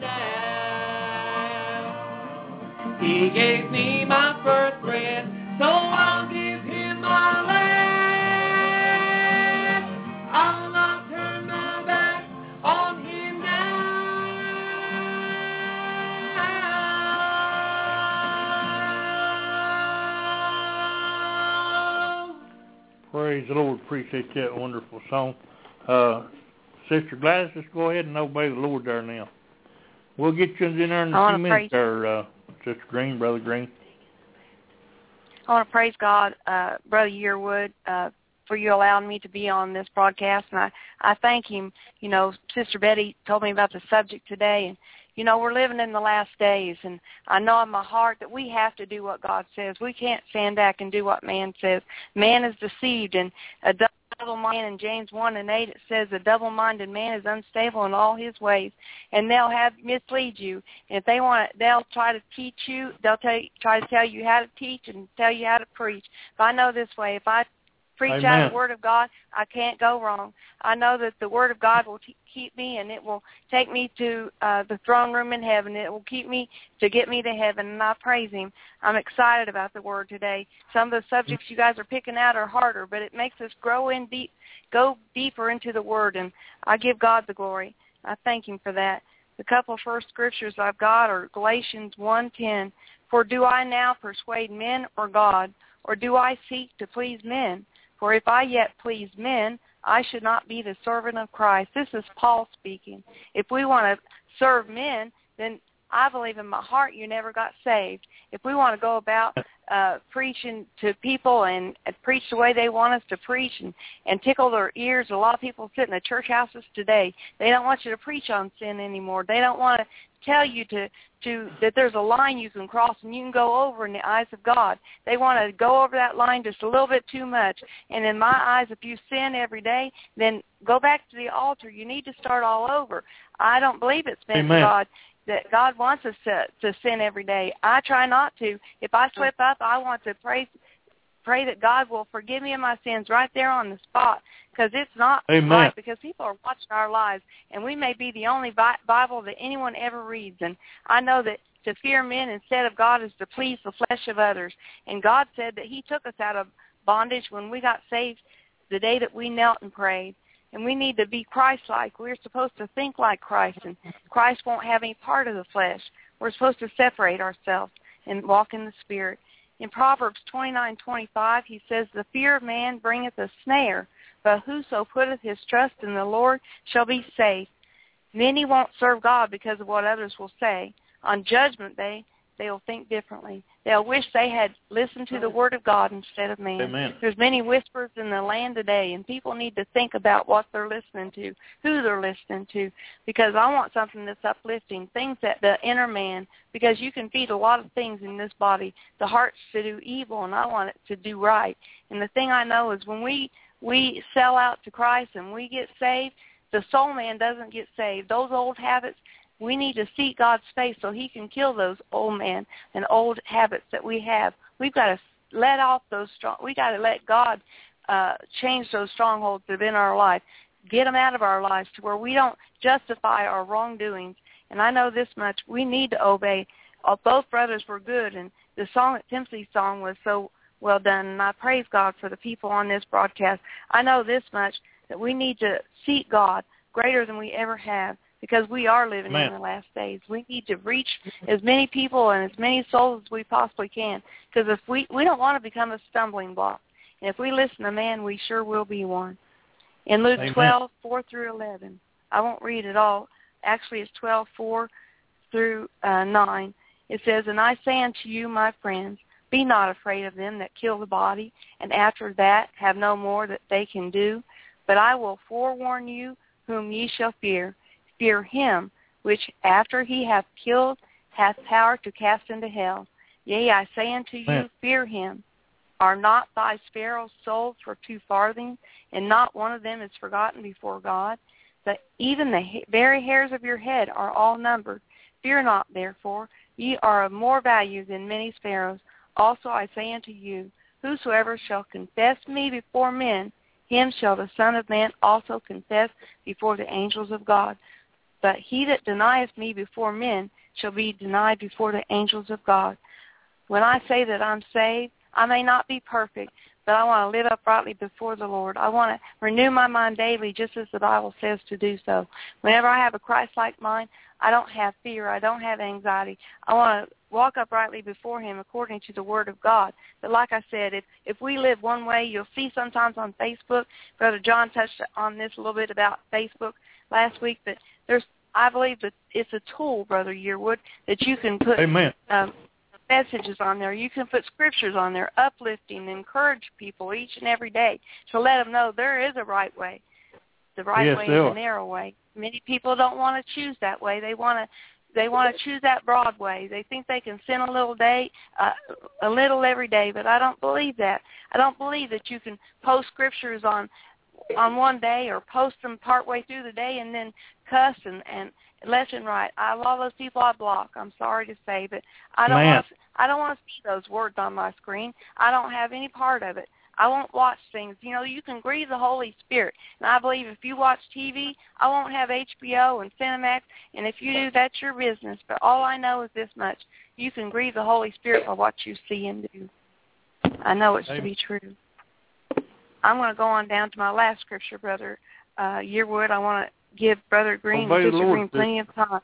now. He gave me my first friend, so I'll give him my last. I'll not turn my back on him now. Praise the Lord. Appreciate that wonderful song. Uh, Sister Gladys, let's go ahead and obey the Lord there now. We'll get you in there in a few minutes there, uh, Sister Green, Brother Green. I want to praise God, uh, Brother Yearwood, uh, for you allowing me to be on this broadcast, and I, I thank him. You know, Sister Betty told me about the subject today, and, you know, we're living in the last days, and I know in my heart that we have to do what God says. We can't stand back and do what man says. Man is deceived, and a double-minded, in James one and eight, it says a double-minded man is unstable in all his ways, and they'll have mislead you. And if they want to, they'll try to teach you. They'll tell you, try to tell you how to teach and tell you how to preach. But I know this way: if I preach Amen. out the Word of God, I can't go wrong. I know that the Word of God will t- keep me, and it will take me to uh, the throne room in heaven. It will keep me to get me to heaven, and I praise Him. I'm excited about the Word today. Some of the subjects you guys are picking out are harder, but it makes us grow in deep, go deeper into the Word, and I give God the glory. I thank Him for that. The couple first scriptures I've got are Galatians one ten. For do I now persuade men or God, or do I seek to please men? For if I yet please men, I should not be the servant of Christ. This is Paul speaking. If we want to serve men, then I believe in my heart you never got saved. If we want to go about uh, preaching to people and, and preach the way they want us to preach and, and tickle their ears, a lot of people sit in the church houses today. They don't want you to preach on sin anymore. They don't want to tell you to, to that there's a line you can cross and you can go over in the eyes of God. They want to go over that line just a little bit too much. And in my eyes, if you sin every day, then go back to the altar. You need to start all over. I don't believe it's meant for God that God wants us to, to sin every day. I try not to. If I slip up, I want to pray pray that God will forgive me of my sins right there on the spot, because it's not Amen. right, because people are watching our lives, and we may be the only bi- Bible that anyone ever reads. And I know that to fear men instead of God is to please the flesh of others. And God said that He took us out of bondage when we got saved the day that we knelt and prayed. And we need to be Christ-like. We're supposed to think like Christ, and Christ won't have any part of the flesh. We're supposed to separate ourselves and walk in the Spirit. In Proverbs twenty-nine twenty-five, he says, the fear of man bringeth a snare, but whoso putteth his trust in the Lord shall be safe. Many won't serve God because of what others will say. On Judgment Day, they'll think differently. They'll wish they had listened to the Word of God instead of man. Amen. There's many whispers in the land today, and people need to think about what they're listening to, who they're listening to, because I want something that's uplifting, things that the inner man, because you can feed a lot of things in this body. The heart's to do evil, and I want it to do right. And the thing I know is when we, we sell out to Christ and we get saved, the soul man doesn't get saved. Those old habits, we need to seek God's face so He can kill those old men and old habits that we have. We've got to let off those strong. We got to let God uh, change those strongholds that are in our life, get them out of our lives to where we don't justify our wrongdoings. And I know this much: we need to obey. Uh, both brothers were good, and the song that Timothy's song was so well done. And I praise God for the people on this broadcast. I know this much, that we need to seek God greater than we ever have, because we are living Amen. in the last days. We need to reach as many people and as many souls as we possibly can, because if we, we don't want to become a stumbling block. And if we listen to man, we sure will be one. In Luke Amen. twelve, four through eleven, I won't read it all. Actually, it's twelve, four through uh, nine. It says, and I say unto you, my friends, be not afraid of them that kill the body, and after that have no more that they can do. But I will forewarn you whom ye shall fear. Fear him, which after he hath killed hath power to cast into hell. Yea, I say unto you, fear him. Are not thy sparrows sold for two farthings, and not one of them is forgotten before God? But even the ha- very hairs of your head are all numbered. Fear not, therefore, ye are of more value than many sparrows. Also I say unto you, Whosoever shall confess me before men, him shall the Son of Man also confess before the angels of God. But he that denieth me before men shall be denied before the angels of God. When I say that I'm saved, I may not be perfect, but I want to live uprightly before the Lord. I want to renew my mind daily, just as the Bible says to do so. Whenever I have a Christ-like mind, I don't have fear. I don't have anxiety. I want to walk uprightly before him according to the Word of God. But like I said, if, if we live one way, you'll see sometimes on Facebook, Brother John touched on this a little bit about Facebook last week, but there's, I believe that it's a tool, Brother Yearwood, that you can put Amen. Um, messages on there. You can put scriptures on there, uplifting, encourage people each and every day to let them know there is a right way. The right yes, way is a narrow way. Many people don't want to choose that way. They want to they want to choose that broad way. They think they can sin a little day, uh, a little every day, but I don't believe that. I don't believe that you can post scriptures on on one day or post them partway through the day and then cuss and, and left and right. I love those people I block. I'm sorry to say, but I don't Man. want to, I don't want to see those words on my screen. I don't have any part of it. I won't watch things. You know, you can grieve the Holy Spirit. And I believe if you watch T V, I won't have H B O and Cinemax. And if you do, that's your business. But all I know is this much. You can grieve the Holy Spirit for what you see and do. I know it's to be true. I'm going to go on down to my last scripture, Brother uh, Yearwood. I want to give Brother Green Obey and the Sister Lord, Green plenty of time.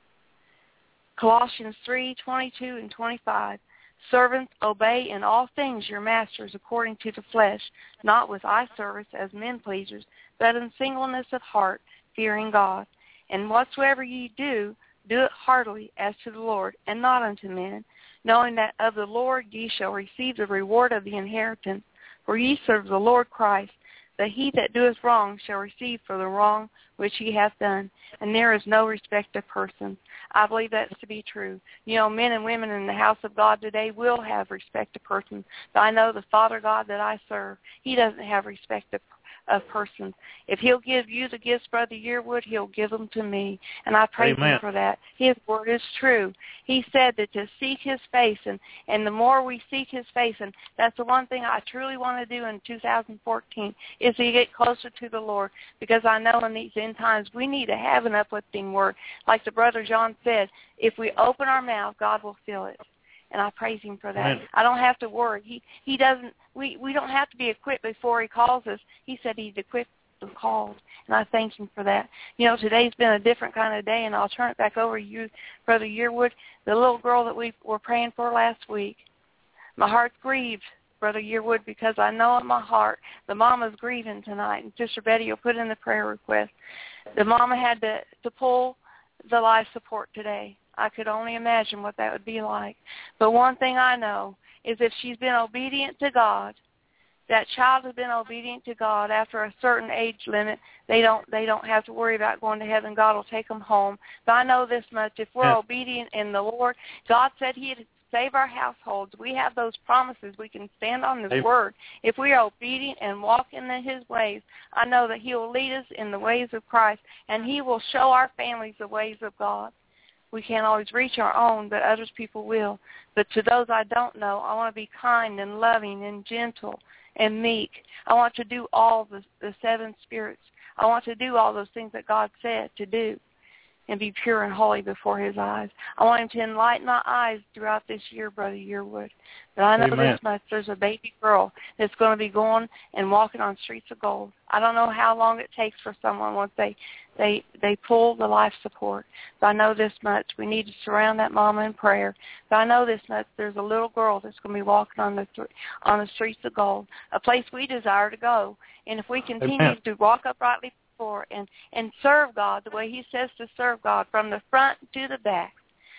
Colossians three twenty-two and twenty-five. Servants, obey in all things your masters according to the flesh, not with eye service as men pleasers, but in singleness of heart, fearing God. And whatsoever ye do, do it heartily as to the Lord, and not unto men, knowing that of the Lord ye shall receive the reward of the inheritance. For ye serve the Lord Christ, that he that doeth wrong shall receive for the wrong which he hath done, and there is no respect of persons. I believe that's to be true. You know, men and women in the house of God today will have respect of persons, but I know the Father God that I serve, he doesn't have respect of of persons. If he'll give you the gifts, Brother Yearwood, he'll give them to me. And I praise Amen. him for that. His word is true. He said that to seek his face, and, and the more we seek his face, and that's the one thing I truly want to do in two thousand fourteen, is to get closer to the Lord, because I know in these end times we need to have an uplifting word. Like the Brother John said, if we open our mouth, God will fill it. And I praise him for that. Amen. I don't have to worry. He he doesn't. We we don't have to be equipped before he calls us. He said he's equipped and called, and I thank him for that. You know, today's been a different kind of day, and I'll turn it back over to you, Brother Yearwood. The little girl that we were praying for last week, my heart's grieved, Brother Yearwood, because I know in my heart the mama's grieving tonight, and Sister Betty will put in the prayer request. The mama had to to pull the life support today. I could only imagine what that would be like. But one thing I know is if she's been obedient to God, that child has been obedient to God after a certain age limit, they don't they don't have to worry about going to heaven. God will take them home. But I know this much. If we're Yeah. obedient in the Lord, God said he'd save our households. We have those promises. We can stand on his Amen. word. If we are obedient and walk in his ways, I know that he will lead us in the ways of Christ, and he will show our families the ways of God. We can't always reach our own, but others people will. But to those I don't know, I want to be kind and loving and gentle and meek. I want to do all the, the seven spirits. I want to do all those things that God said to do and be pure and holy before his eyes. I want him to enlighten my eyes throughout this year, Brother Yearwood. But I know Amen. this much. There's a baby girl that's going to be going and walking on streets of gold. I don't know how long it takes for someone once they, they, they pull the life support. But I know this much. We need to surround that mama in prayer. But I know this much. There's a little girl that's going to be walking on the th- on the streets of gold, a place we desire to go. And if we continue Amen. to walk uprightly and and serve God the way he says to serve God from the front to the back,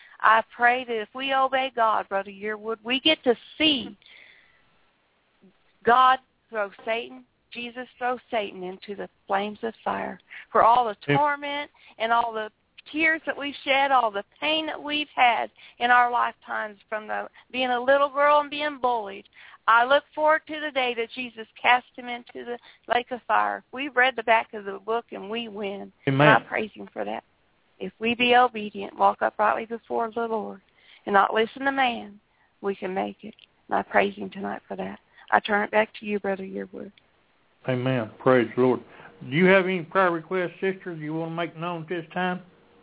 I pray that if we obey God, Brother Yearwood, we get to see God throw Satan, Jesus throw Satan into the flames of fire for all the torment and all the tears that we've shed, all the pain that we've had in our lifetimes from the, being a little girl and being bullied. I look forward to the day that Jesus cast him into the lake of fire. We've read the back of the book, and we win. Amen. And I praise him for that. If we be obedient, walk uprightly before the Lord, and not listen to man, we can make it. And I praise him tonight for that. I turn it back to you, Brother Yearwood. Amen. Praise the Lord. Do you have any prayer requests, sisters, you want to make known at this time?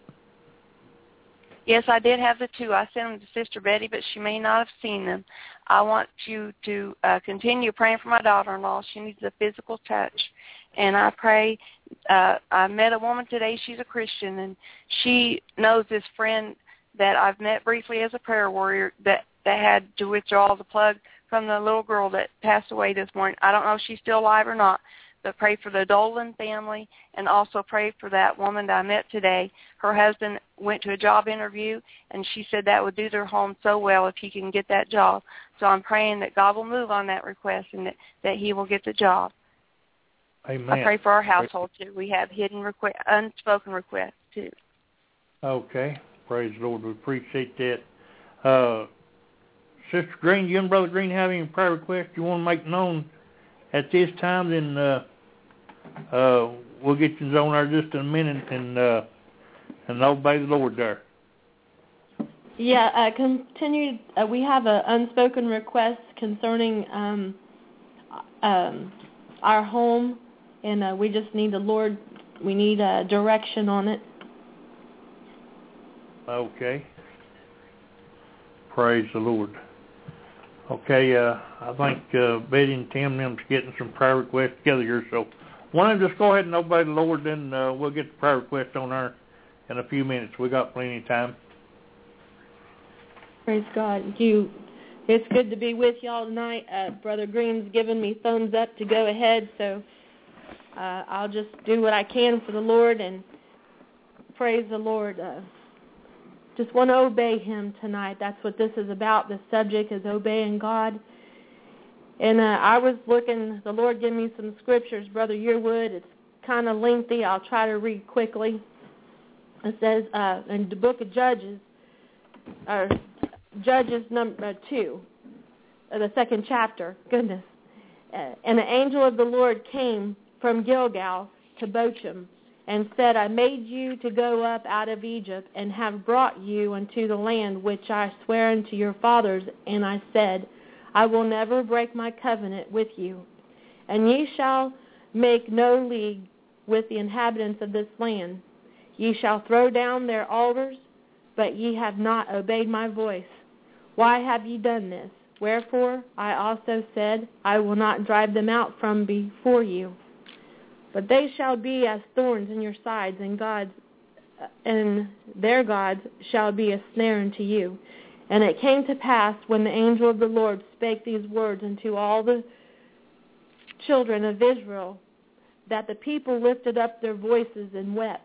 Yes, I did have the two. I sent them to Sister Betty, but she may not have seen them. I want you to uh, continue praying for my daughter-in-law. She needs a physical touch. And I pray, uh, I met a woman today. She's a Christian, and she knows this friend that I've met briefly as a prayer warrior that, that had to withdraw the plug from the little girl that passed away this morning. I don't know if she's still alive or not, but pray for the Dolan family, and also pray for that woman that I met today. Her husband went to a job interview, and she said that would do their home so well if he can get that job. So I'm praying that God will move on that request and that, that he will get the job. Amen. I pray for our household, too. We have hidden request, unspoken requests, too. Okay. Praise the Lord. We appreciate that. Uh, Sister Green, you and Brother Green have any prayer requests you want to make known at this time? Then uh, uh, we'll get you on there just in a minute and uh, and obey the Lord there. Yeah, uh, continue. Uh, we have an unspoken request concerning um, um, our home, and uh, we just need the Lord. We need uh, direction on it. Okay. Praise the Lord. Okay, uh, I think uh, Betty and Tim and them's getting some prayer requests together here, so why don't you just go ahead and obey the Lord, then uh, we'll get the prayer request on there in a few minutes. We got plenty of time. Praise God. You, it's good to be with y'all tonight. Uh, Brother Green's given me thumbs up to go ahead, so uh, I'll just do what I can for the Lord and praise the Lord. Uh, just want to obey him tonight. That's what this is about. The subject is obeying God. And uh, I was looking, the Lord gave me some scriptures, Brother Yearwood. It's kind of lengthy. I'll try to read quickly. It says uh, in the book of Judges, or Judges number two, uh, the second chapter, goodness. Uh, and the angel of the Lord came from Gilgal to Bochum, and said, I made you to go up out of Egypt, and have brought you unto the land which I swear unto your fathers. And I said, I will never break my covenant with you. And ye shall make no league with the inhabitants of this land. Ye shall throw down their altars, but ye have not obeyed my voice. Why have ye done this? Wherefore I also said, I will not drive them out from before you. But they shall be as thorns in your sides, and gods, and their gods shall be a snare unto you. And it came to pass, when the angel of the Lord spake these words unto all the children of Israel, that the people lifted up their voices and wept.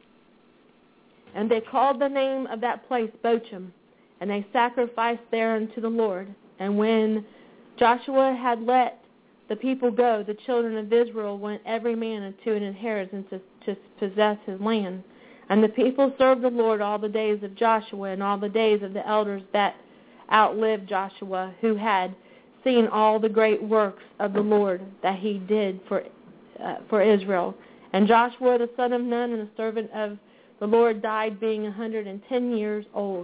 And they called the name of that place Bochum, and they sacrificed there unto the Lord. And when Joshua had let the people go, the children of Israel went every man into an inheritance to, to possess his land. And the people served the Lord all the days of Joshua and all the days of the elders that outlived Joshua, who had seen all the great works of the Lord that he did for uh, for Israel. And Joshua the son of Nun and the servant of the Lord died, being a hundred and ten years old.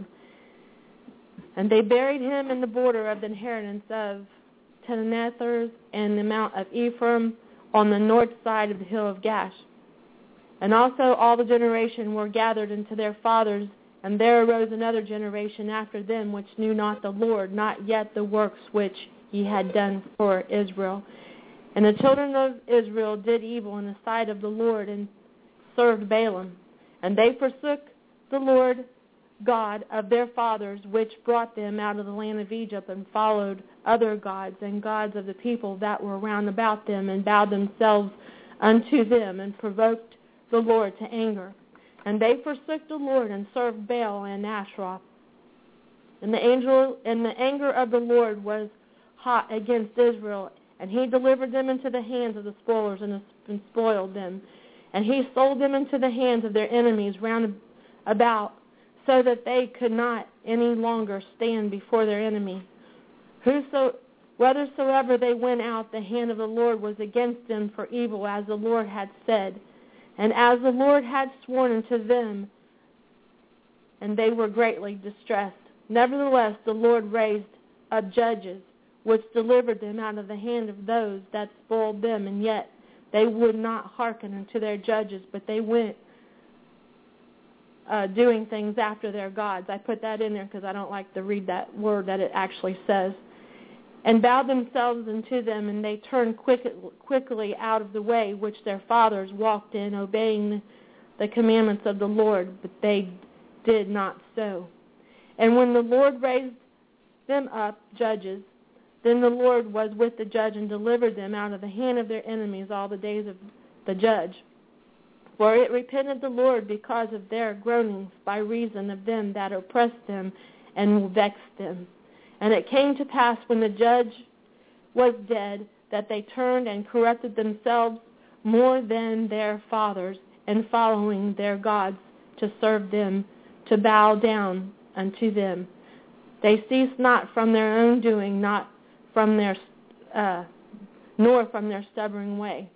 And they buried him in the border of the inheritance of Tenethers and the mount of Ephraim on the north side of the hill of Gash. And also all the generation were gathered into their fathers, and there arose another generation after them which knew not the Lord, not yet the works which he had done for Israel. And the children of Israel did evil in the sight of the Lord, and served Balaam. And they forsook the Lord God of their fathers, which brought them out of the land of Egypt, and followed other gods and gods of the people that were round about them, and bowed themselves unto them, and provoked the Lord to anger. And they forsook the Lord, and served Baal and Asherah. And the angel and the anger of the Lord was hot against Israel, and he delivered them into the hands of the spoilers, and, and spoiled them. And he sold them into the hands of their enemies round about, so that they could not any longer stand before their enemy. Whoso, whithersoever they went out, the hand of the Lord was against them for evil, as the Lord had said, and as the Lord had sworn unto them, and they were greatly distressed. Nevertheless, the Lord raised up judges, which delivered them out of the hand of those that spoiled them, and yet they would not hearken unto their judges, but they went uh, doing things after their gods. I put that in there because I don't like to read that word that it actually says. And bowed themselves unto them, and they turned quick, quickly out of the way which their fathers walked in, obeying the commandments of the Lord, but they did not so. And when the Lord raised them up judges, then the Lord was with the judge and delivered them out of the hand of their enemies all the days of the judge. For it repented the Lord because of their groanings by reason of them that oppressed them and vexed them. And it came to pass when the judge was dead that they turned and corrupted themselves more than their fathers, and following their gods to serve them, to bow down unto them. They ceased not from their own doing, not from their, uh, nor from their stubborn way.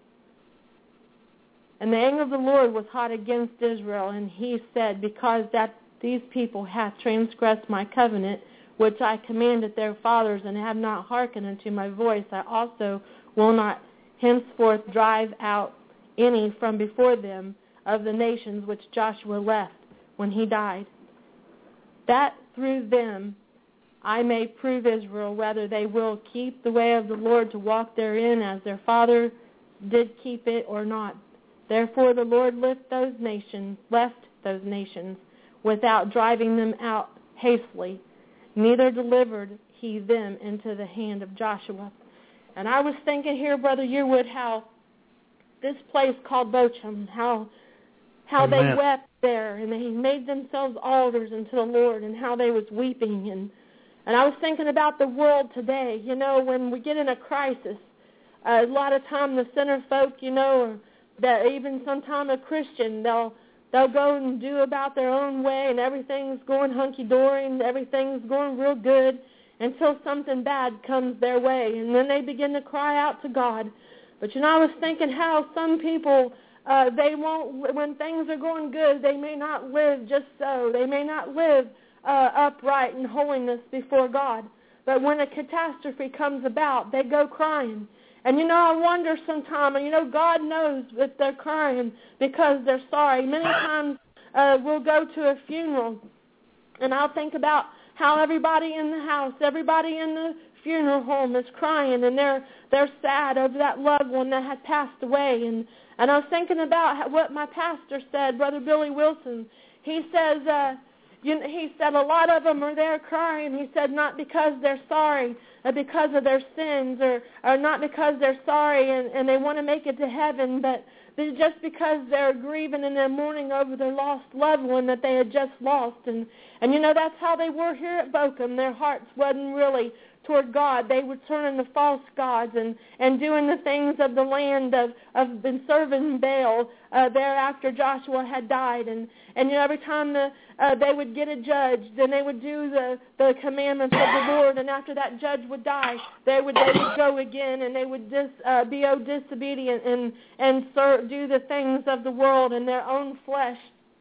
And the anger of the Lord was hot against Israel, and he said, because that these people hath transgressed my covenant, which I commanded their fathers, and have not hearkened unto my voice, I also will not henceforth drive out any from before them of the nations which Joshua left when he died, that through them I may prove Israel whether they will keep the way of the Lord to walk therein as their father did keep it or not. Therefore the Lord left those nations, left those nations without driving them out hastily, neither delivered he them into the hand of Joshua. And I was thinking here, Brother Yearwood, how this place called Bochum, how how Amen. They wept there, and they made themselves altars unto the Lord, and how they was weeping. And, and I was thinking about the world today. You know, when we get in a crisis, uh, a lot of time the sinner folk, you know, or that even sometime a Christian, they'll they'll go and do about their own way, and everything's going hunky-dory, and everything's going real good until something bad comes their way, and then they begin to cry out to God. But, you know, I was thinking how some people, uh, they won't, when things are going good, they may not live just so. They may not live uh, upright in holiness before God. But when a catastrophe comes about, they go crying. And, you know, I wonder sometimes, you know, God knows if they're crying because they're sorry. Many times uh, we'll go to a funeral, and I'll think about how everybody in the house, everybody in the funeral home is crying, and they're they're sad over that loved one that had passed away. And, and I was thinking about how, what my pastor said, Brother Billy Wilson. He says, uh, you know, he said a lot of them are there crying. He said not because they're sorry, or because of their sins, or, or not because they're sorry and, and they want to make it to heaven, but just because they're grieving and they're mourning over their lost loved one that they had just lost. And, and you know, that's how they were here at Bochum. Their hearts wasn't really toward God. They were turning to false gods and, and doing the things of the land of, of been serving Baal uh, there after Joshua had died. And, and you know, every time the, uh, they would get a judge, then they would do the, the commandments of the Lord, and after that judge would die, they would they would go again, and they would dis, uh, be oh, disobedient and, and serve, do the things of the world in their own flesh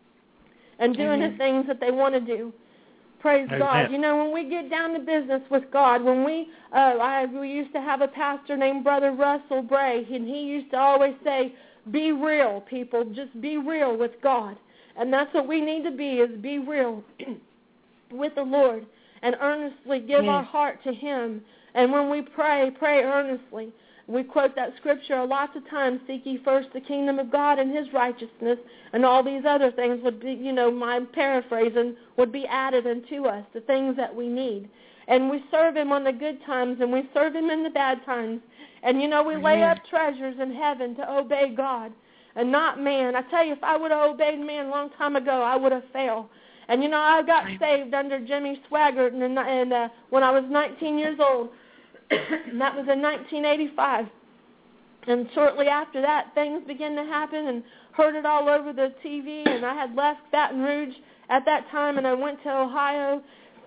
and doing Amen. The things that they want to do. Praise Amen. God. You know, when we get down to business with God, when we, uh, I, we used to have a pastor named Brother Russell Bray, and he used to always say, be real, people. Just be real with God. And that's what we need to be, is be real with the Lord and earnestly give yes. our heart to him. And when we pray, pray earnestly. We quote that scripture a lot of times, seek ye first the kingdom of God and his righteousness, and all these other things would be, you know, my paraphrasing, would be added unto us, the things that we need. And we serve him on the good times, and we serve him in the bad times. And, you know, we Amen. Lay up treasures in heaven to obey God and not man. I tell you, if I would have obeyed man a long time ago, I would have failed. And, you know, I got saved under Jimmy Swaggart and, and uh, when I was nineteen years old. And that was in nineteen eighty-five. And shortly after that, things began to happen, and heard it all over the T V, and I had left Baton Rouge at that time, and I went to Ohio.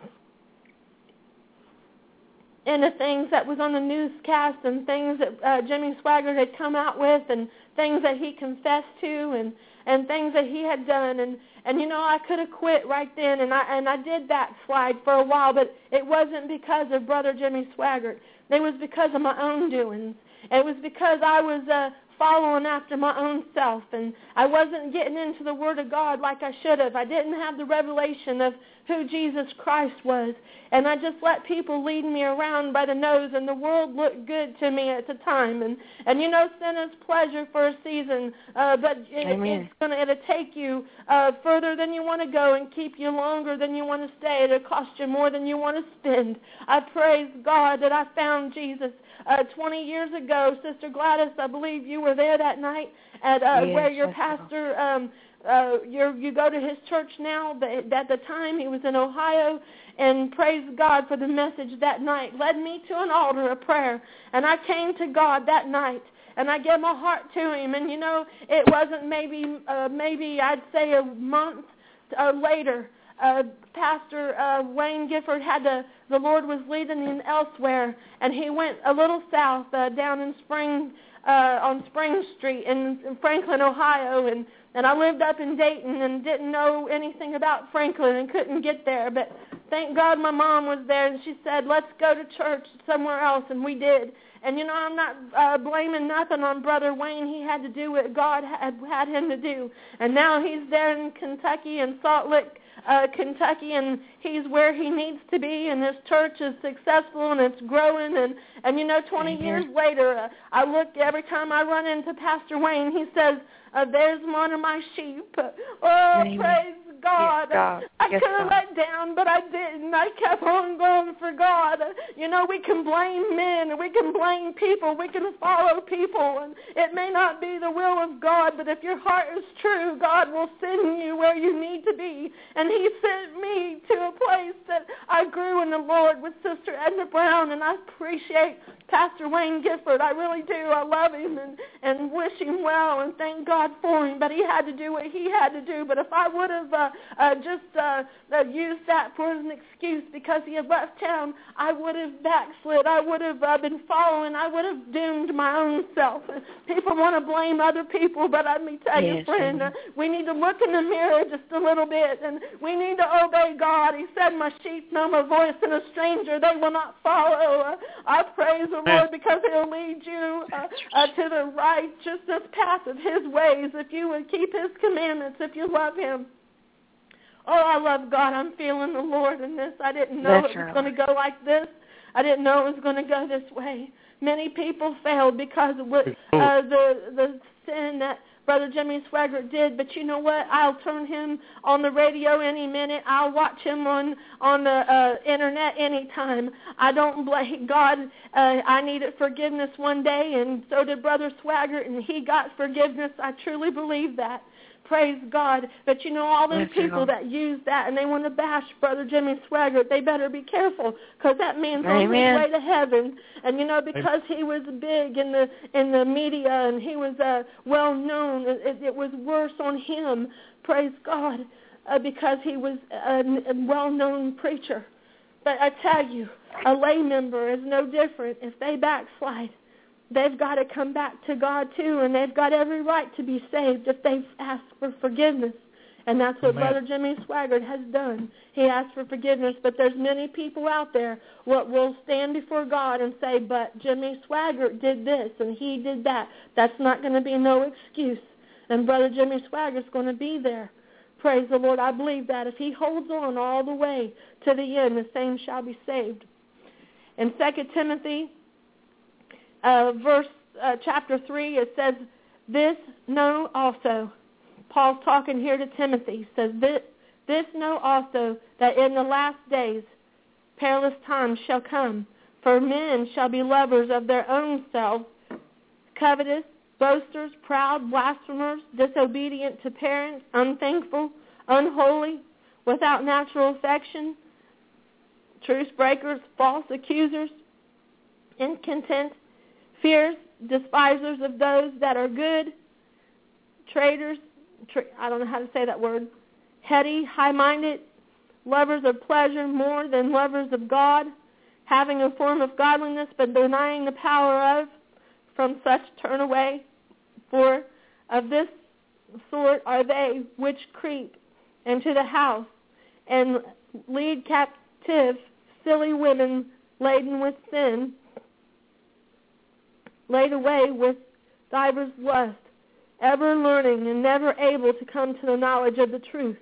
And the things that was on the newscast, and things that uh, Jimmy Swaggart had come out with, and things that he confessed to, and, and things that he had done. And, And, you know, I could have quit right then, and I and I did backslide for a while, but it wasn't because of Brother Jimmy Swaggart. It was because of my own doings. It was because I was uh, following after my own self, and I wasn't getting into the Word of God like I should have. I didn't have the revelation of who Jesus Christ was, and I just let people lead me around by the nose, and the world looked good to me at the time. And, and you know, sin is pleasure for a season, uh, but it, it's going to take you uh, further than you want to go and keep you longer than you want to stay. It'll cost you more than you want to spend. I praise God that I found Jesus uh, twenty years ago. Sister Gladys, I believe you were there that night at uh, yes, where your yes, pastor um, Uh, you you go to his church now, but at the time he was in Ohio, and praise God for the message that night. Led me to an altar of prayer, and I came to God that night, and I gave my heart to him. And you know, it wasn't maybe uh, maybe I'd say a month uh, later, uh, Pastor uh, Wayne Gifford had to, the Lord was leading him elsewhere, and he went a little south uh, down in Spring uh, on Spring Street in, in Franklin, Ohio, and And I lived up in Dayton and didn't know anything about Franklin and couldn't get there. But thank God my mom was there, and she said, let's go to church somewhere else, and we did. And, you know, I'm not uh, blaming nothing on Brother Wayne. He had to do what God had, had him to do. And now he's there in Kentucky, in Salt Lake, uh, Kentucky, and he's where he needs to be, and his church is successful, and it's growing. And, and you know, twenty mm-hmm. years later, uh, I look every time I run into Pastor Wayne, he says, Uh, there's one of my sheep. Oh, Amen. Praise God. Yes, God. I yes, could have let down, but I didn't. I kept on going for God. You know, we can blame men, and we can blame people. We can follow people, and it may not be the will of God, but if your heart is true, God will send you where you need to be. And he sent me to a place that I grew in the Lord with Sister Edna Brown, and I appreciate Pastor Wayne Gifford. I really do. I love him and, and wish him well and thank God for him. But he had to do what he had to do. But if I would have uh, uh, just uh, uh, used that for an excuse because he had left town, I would have backslid. I would have uh, been following. I would have doomed my own self. People want to blame other people, but let me tell yes, you, friend, uh, we need to look in the mirror just a little bit, and we need to obey God. He said, my sheep know my voice, and a stranger they will not follow. Uh, I praise the Lord because he'll lead you uh, uh, to the righteousness path of his ways if you would keep his commandments, if you love him. Oh, I love God. I'm feeling the Lord in this. I didn't know That's it was right. going to go like this. I didn't know it was going to go this way. Many people failed because of what, uh, the, the sin that Brother Jimmy Swaggart did, but you know what? I'll turn him on the radio any minute. I'll watch him on on the uh, internet anytime. I don't blame God. Uh, I needed forgiveness one day, and so did Brother Swaggart, and he got forgiveness. I truly believe that. Praise God. But you know, all those people that use that and they want to bash Brother Jimmy Swaggart, they better be careful because that man's Amen. on his way to heaven. And you know, because he was big in the in the media and he was uh, well known, it, it was worse on him. Praise God, uh, because he was a, a well-known preacher. But I tell you, a lay member is no different. If they backslide, they've got to come back to God too, and they've got every right to be saved if they've asked for forgiveness. And that's what Amen. Brother Jimmy Swaggart has done. He asked for forgiveness, but there's many people out there what will stand before God and say, but Jimmy Swaggart did this and he did that. That's not going to be no excuse. And Brother Jimmy Swaggart's going to be there. Praise the Lord. I believe that if he holds on all the way to the end, the same shall be saved. In Second Timothy Uh, verse uh, chapter three, it says, this know also. Paul's talking here to Timothy. Says, this, this know also that in the last days perilous times shall come. For men shall be lovers of their own selves, covetous, boasters, proud, blasphemers, disobedient to parents, unthankful, unholy, without natural affection, truce breakers, false accusers, incontent, fierce, despisers of those that are good, traitors, tra- I don't know how to say that word, heady, high-minded, lovers of pleasure more than lovers of God, having a form of godliness but denying the power of, from such turn away. For of this sort are they which creep into the house and lead captive silly women laden with sin, laid away with divers lust, ever learning and never able to come to the knowledge of the truth.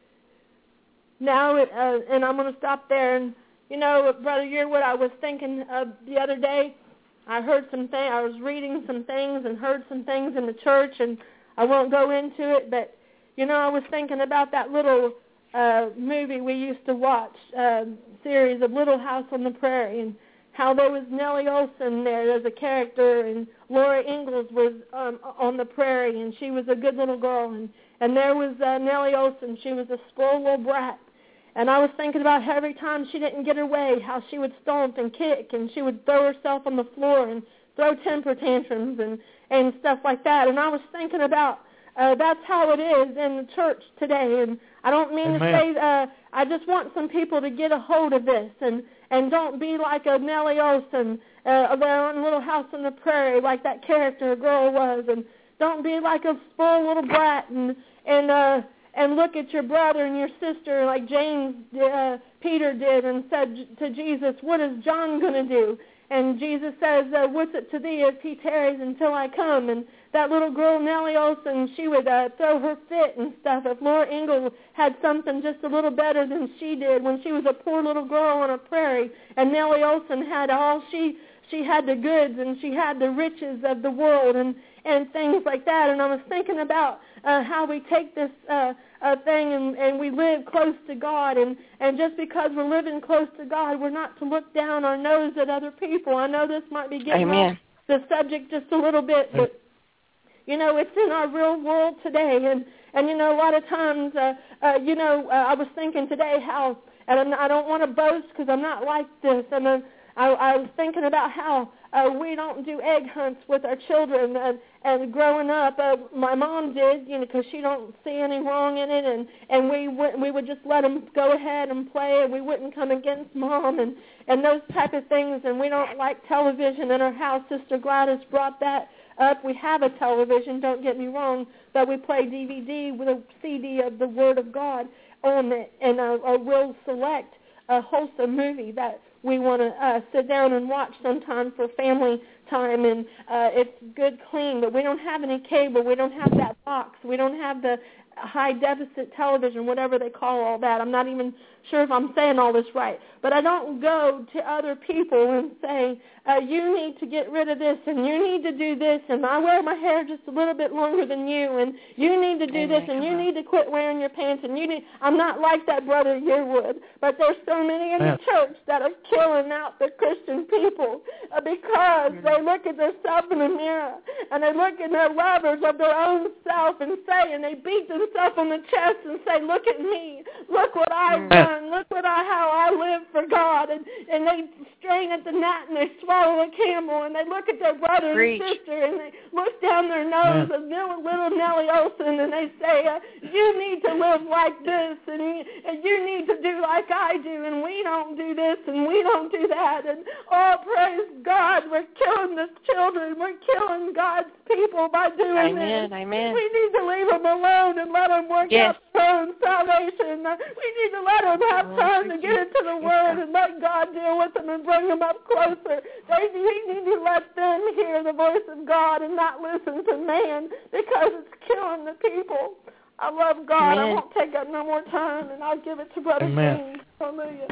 Now, uh, and I'm going to stop there. And you know, Brother Yearwood, I was thinking of the other day. I heard some things. I was reading some things and heard some things in the church, and I won't go into it. But you know, I was thinking about that little uh, movie we used to watch, uh, series of Little House on the Prairie, and how there was Nellie Olson there as a character, and Laura Ingalls was um, on the prairie, and she was a good little girl, and, and there was uh, Nellie Olson. She was a spoiled little brat. And I was thinking about how every time she didn't get her way, how she would stomp and kick, and she would throw herself on the floor and throw temper tantrums and, and stuff like that. And I was thinking about uh, that's how it is in the church today. And I don't mean Amen. to say, uh, I just want some people to get a hold of this and, and don't be like a Nellie Olson uh, there on Little House on the Prairie, like that character girl was. And don't be like a spoiled little brat and, and uh, and look at your brother and your sister like James, uh, Peter did, and said to Jesus, what is John going to do? And Jesus says, uh, what's it to thee if he tarries until I come? And that little girl, Nellie Olson, she would uh, throw her fit and stuff. If Laura Ingalls had something just a little better than she did when she was a poor little girl on a prairie, and Nellie Olson had all she, she had the goods and she had the riches of the world and, and things like that. And I was thinking about Uh, how we take this uh, uh, thing and, and we live close to God, and, and just because we're living close to God, we're not to look down our nose at other people. I know this might be getting Amen. off the subject just a little bit, but, you know, it's in our real world today, and, and you know, a lot of times, uh, uh, you know, uh, I was thinking today how, and I'm, I don't want to boast because I'm not like this, and uh, I, I was thinking about how uh, we don't do egg hunts with our children, and, and growing up, uh, my mom did, you know, because she don't see any wrong in it, and and we would we would just let them go ahead and play, and we wouldn't come against mom, and and those type of things. And we don't like television in our house. Sister Gladys brought that up. We have a television, don't get me wrong, but we play D V D with a C D of the Word of God on it, and uh, uh, we'll select a wholesome movie that we want to uh, sit down and watch sometime for family time, and uh, it's good, clean, but we don't have any cable. We don't have that box. We don't have the high-deficit television, whatever they call all that. I'm not even sure if I'm saying all this right. But I don't go to other people and say, uh, you need to get rid of this, and you need to do this, and I wear my hair just a little bit longer than you, and you need to do this, and you need to quit wearing your pants, and you need... I'm not like that, Brother Yearwood, but there's so many in the church that are killing out the Christian people uh, because they look at themselves in the mirror, and they look at their lovers of their own self and say, and they beat themselves on the chest and say, look at me, look what I've done, look what I, how I live for God, and, and they strain at the gnat and they swallow a camel, and they look at their brother Preach. and sister, and they look down their nose at little, little Nellie Olson, and they say, uh, you need to live like this, and you, and you need to do like I do, and we don't do this, and we don't do that, and oh, praise God, we're killing the children, we're killing God's people by doing amen, this. Amen. We need to leave them alone and let them work yes. out their own salvation. We need to let them have time to get into the Word and let God deal with them and bring them up closer. They, we need to let them hear the voice of God and not listen to man, because it's killing the people. I love God. Amen. I won't take up no more time, and I'll give it to Brother King. Hallelujah.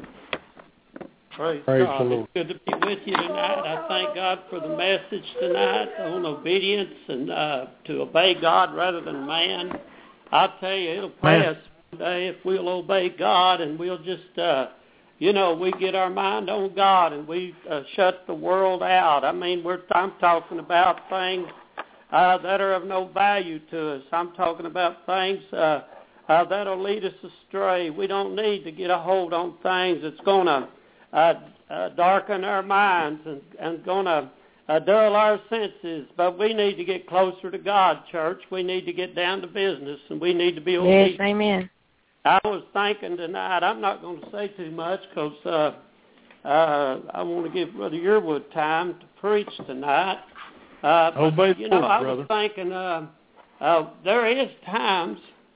Praise, Praise God. the Lord. It's good to be with you tonight. I thank God for the message tonight on obedience and uh, to obey God rather than man. I'll tell you, it'll pay us one day if we'll obey God, and we'll just, uh, you know, we get our mind on God and we uh, shut the world out. I mean, we're I'm talking about things uh, that are of no value to us. I'm talking about things uh, uh, that'll lead us astray. We don't need to get a hold on things that's going to Uh, uh, darken our minds and, and going to uh, dull our senses. But we need to get closer to God, church. We need to get down to business, and we need to be obedient. Yes, amen. I was thinking tonight, I'm not going to say too much because uh, uh, I want to give Brother Yearwood time to preach tonight. Uh, but, Obey you know, the Lord, I brother. was thinking uh, uh, there is times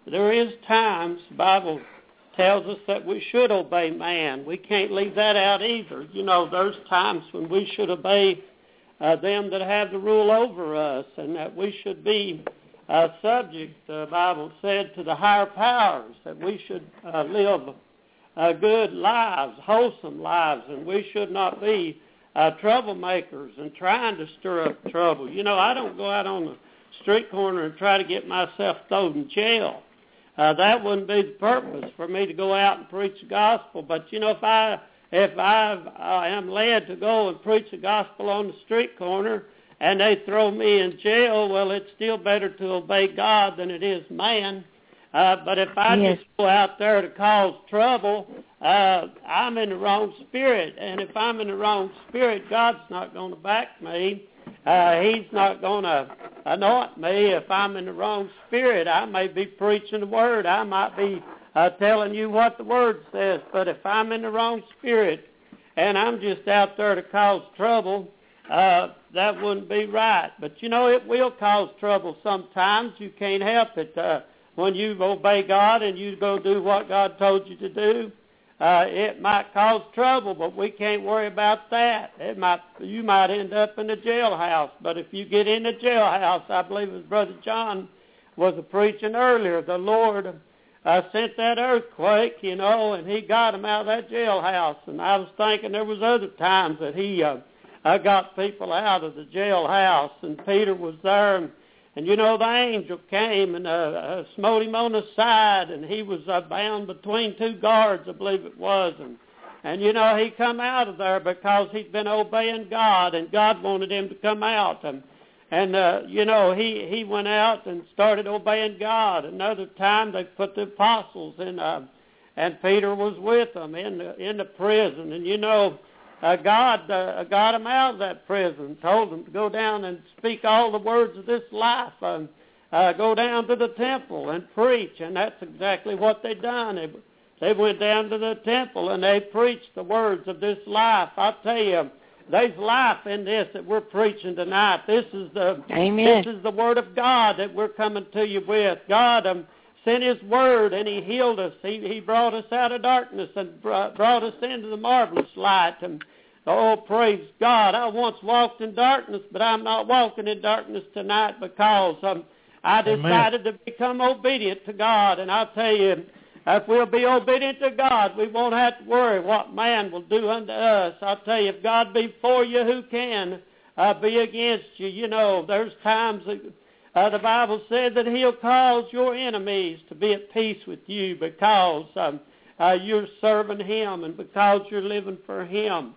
there is times, the Bible tells us that we should obey man. We can't leave that out either. You know, there's times when we should obey uh, them that have the rule over us, and that we should be uh, subject, the Bible said, to the higher powers, that we should uh, live uh, good lives, wholesome lives, and we should not be uh, troublemakers and trying to stir up trouble. You know, I don't go out on the street corner and try to get myself thrown in jail. Uh, that wouldn't be the purpose for me to go out and preach the gospel. But, you know, if I if I uh, am led to go and preach the gospel on the street corner and they throw me in jail, well, it's still better to obey God than it is man. Uh, but if I yes. just go out there to cause trouble, uh, I'm in the wrong spirit. And if I'm in the wrong spirit, God's not going to back me. Uh, he's not going to anoint me if I'm in the wrong spirit. I may be preaching the word. I might be uh, telling you what the word says. But if I'm in the wrong spirit and I'm just out there to cause trouble, uh, that wouldn't be right. But, you know, it will cause trouble sometimes. You can't help it. Uh, when you obey God and you go do what God told you to do, Uh, it might cause trouble, but we can't worry about that. It might, you might end up in the jailhouse, but if you get in the jailhouse, I believe it was Brother John was preaching earlier, the Lord uh, sent that earthquake, you know, and he got him out of that jailhouse. And I was thinking there was other times that he uh, uh, got people out of the jailhouse, and Peter was there, and And, you know, the angel came and uh, uh, smote him on the side, and he was uh, bound between two guards, I believe it was. And, and, you know, he come out of there because he'd been obeying God, and God wanted him to come out. And, and uh, you know, he, he went out and started obeying God. Another time they put the apostles in, uh, and Peter was with them in the, in the prison. And, you know, Uh, God uh, got them out of that prison, told them to go down and speak all the words of this life, and uh, go down to the temple and preach, and that's exactly what they done. They, they went down to the temple and they preached the words of this life. I tell you, there's life in this that we're preaching tonight. This is the Amen. This is the word of God that we're coming to you with. God um, sent His word and He healed us. He He brought us out of darkness and brought us into the marvelous light. And oh, praise God. I once walked in darkness, but I'm not walking in darkness tonight because um, I decided Amen. to become obedient to God. And I'll tell you, if we'll be obedient to God, we won't have to worry what man will do unto us. I'll tell you, if God be for you, who can uh, be against you? You know, there's times that uh, the Bible said that He'll cause your enemies to be at peace with you because um, uh, you're serving Him and because you're living for Him.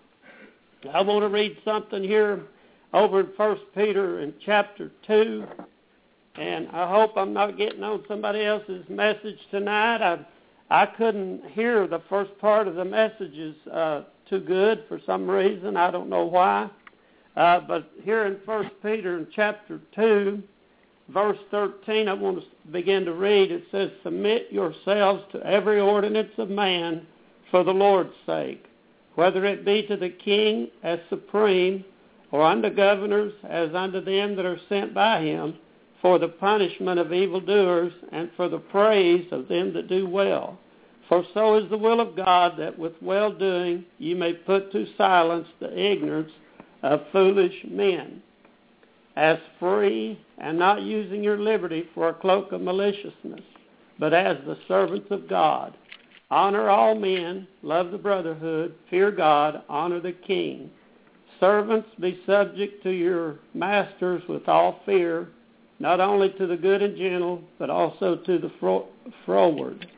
I want to read something here over in First Peter in chapter two, and I hope I'm not getting on somebody else's message tonight. I I couldn't hear the first part of the messages uh, too good for some reason. I don't know why. Uh, but here in First Peter in chapter two, verse thirteen, I want to begin to read. It says, "Submit yourselves to every ordinance of man for the Lord's sake, whether it be to the king as supreme, or unto governors as unto them that are sent by him, for the punishment of evildoers, and for the praise of them that do well. For so is the will of God, that with well-doing you may put to silence the ignorance of foolish men, as free, and not using your liberty for a cloak of maliciousness, but as the servants of God. Honor all men, love the brotherhood, fear God, honor the king. Servants, be subject to your masters with all fear, not only to the good and gentle, but also to the froward.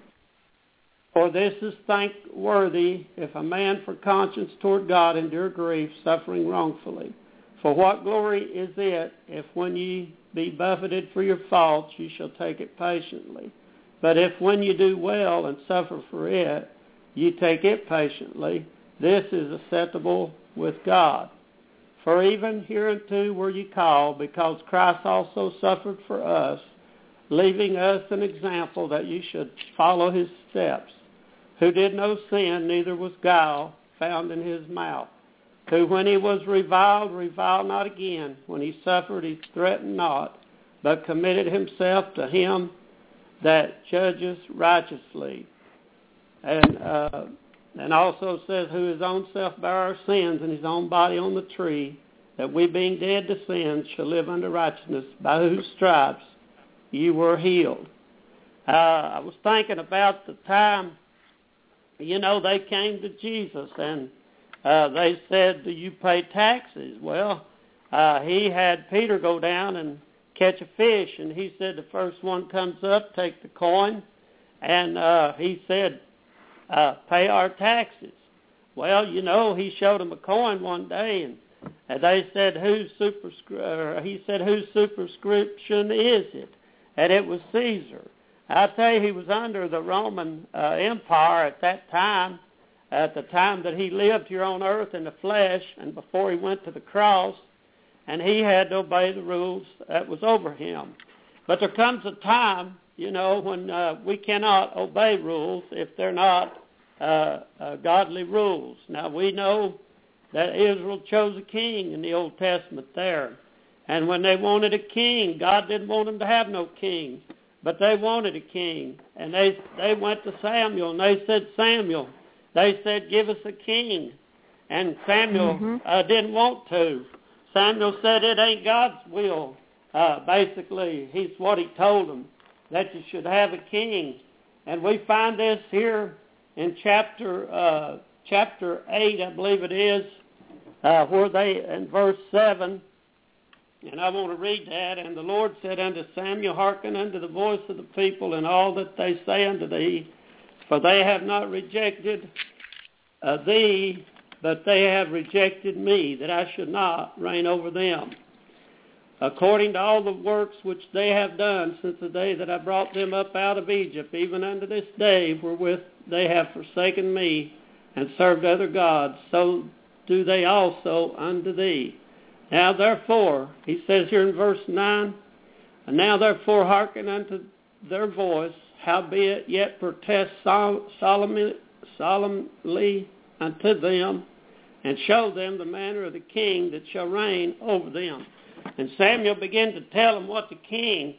For this is thankworthy, if a man for conscience toward God endure grief, suffering wrongfully. For what glory is it, if when ye be buffeted for your faults, ye shall take it patiently? But if when you do well and suffer for it, you take it patiently, this is acceptable with God. For even hereunto were ye called, because Christ also suffered for us, leaving us an example that you should follow his steps, who did no sin, neither was guile found in his mouth, who when he was reviled, reviled not again. When he suffered, he threatened not, but committed himself to him that judgeth righteously. And uh, and also says, who his own self bare our sins in his own body on the tree, that we being dead to sin shall live unto righteousness, by whose stripes you were healed. Uh, I was thinking about the time, you know, they came to Jesus and uh, they said, do you pay taxes? Well, uh, he had Peter go down and catch a fish, and he said the first one comes up, take the coin, and uh, he said, uh, pay our taxes. Well, you know, he showed them a coin one day, and, and they said, whose superscri- uh, he said, whose superscription is it? And it was Caesar. I tell you, he was under the Roman uh, Empire at that time, at the time that he lived here on earth in the flesh, and before he went to the cross, and he had to obey the rules that was over him. But there comes a time, you know, when uh, we cannot obey rules if they're not uh, uh, godly rules. Now, we know that Israel chose a king in the Old Testament there. And when they wanted a king, God didn't want them to have no king, but they wanted a king. And they they went to Samuel, and they said, Samuel, they said, give us a king. And Samuel mm-hmm. uh, didn't want to. Samuel said, it ain't God's will. Uh, basically, he's what he told them, that you should have a king. And we find this here in chapter uh, chapter eight, I believe it is, uh, where they, in verse seven, and I want to read that. And the Lord said unto Samuel, hearken unto the voice of the people and all that they say unto thee, for they have not rejected uh, thee, but they have rejected me, that I should not reign over them. According to all the works which they have done since the day that I brought them up out of Egypt, even unto this day, wherewith they have forsaken me and served other gods, so do they also unto thee. Now therefore, he says here in verse nine, and now therefore hearken unto their voice, howbeit yet protest solemnly, solemnly unto them, and show them the manner of the king that shall reign over them. And Samuel began to tell them what the king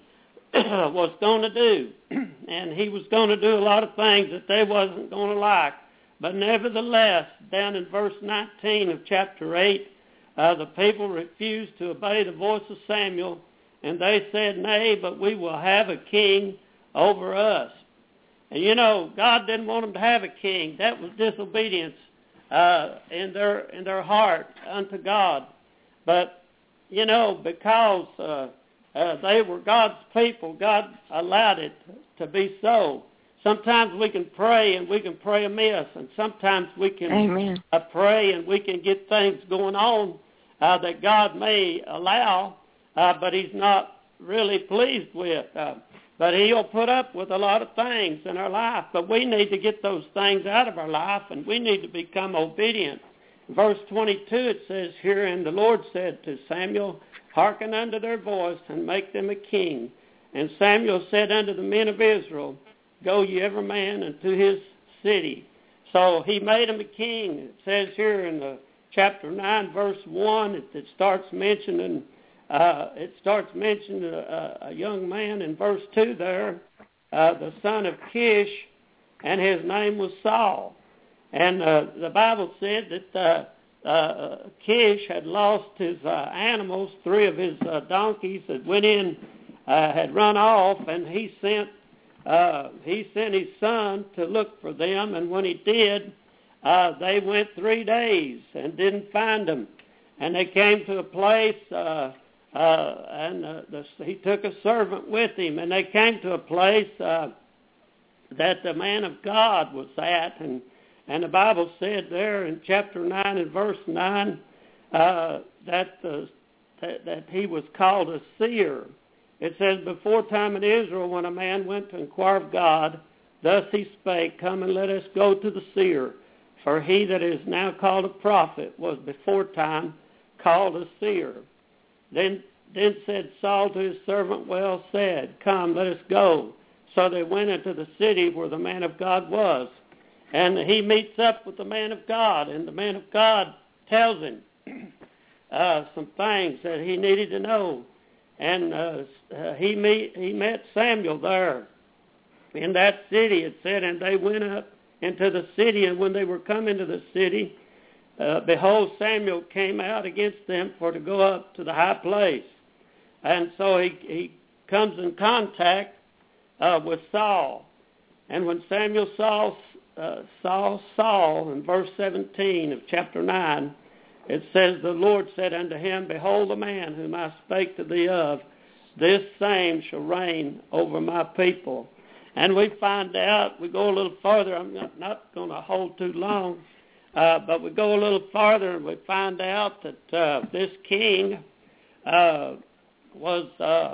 was going to do. And he was going to do a lot of things that they wasn't going to like. But nevertheless, down in verse nineteen of chapter eight, uh, the people refused to obey the voice of Samuel, and they said, nay, but we will have a king over us. And you know, God didn't want them to have a king. That was disobedience uh, in their in their heart unto God. But, you know, because uh, uh, they were God's people, God allowed it to be so. Sometimes we can pray and we can pray amiss, and sometimes we can uh, pray and we can get things going on uh, that God may allow, uh, but he's not really pleased with. Uh, but he'll put up with a lot of things in our life, but we need to get those things out of our life, and we need to become obedient. In verse twenty-two it says here, and the Lord said to Samuel, hearken unto their voice, and make them a king. And Samuel said unto the men of Israel, go ye every man unto his city. So he made him a king. It says here in the chapter nine, verse one, it, it starts mentioning uh, it starts mentioning a, a young man in verse two there, uh, the son of Kish, and his name was Saul. And uh, the Bible said that uh, uh, Kish had lost his uh, animals. Three of his uh, donkeys that went in uh, had run off, and he sent Uh, he sent his son to look for them, and when he did, uh, they went three days and didn't find them. And they came to a place, uh, uh, and uh, the, he took a servant with him, and they came to a place uh, that the man of God was at. And, and the Bible said there in chapter nine and verse nine uh, that, the, that, that he was called a seer. It says, before time in Israel, when a man went to inquire of God, thus he spake, come and let us go to the seer. For he that is now called a prophet was before time called a seer. Then, then said Saul to his servant, well said, come, let us go. So they went into the city where the man of God was. And he meets up with the man of God, and the man of God tells him uh, some things that he needed to know. And uh, he meet he met Samuel there, in that city. It said, and they went up into the city, and when they were coming to the city, uh, behold, Samuel came out against them for to go up to the high place. And so he, he comes in contact uh, with Saul. And when Samuel saw uh, saw Saul, in verse seventeen of chapter nine, it says, the Lord said unto him, behold, the man whom I spake to thee of, this same shall reign over my people. And we find out, we go a little farther, I'm not, not going to hold too long, uh, but we go a little farther and we find out that uh, this king uh, was, uh,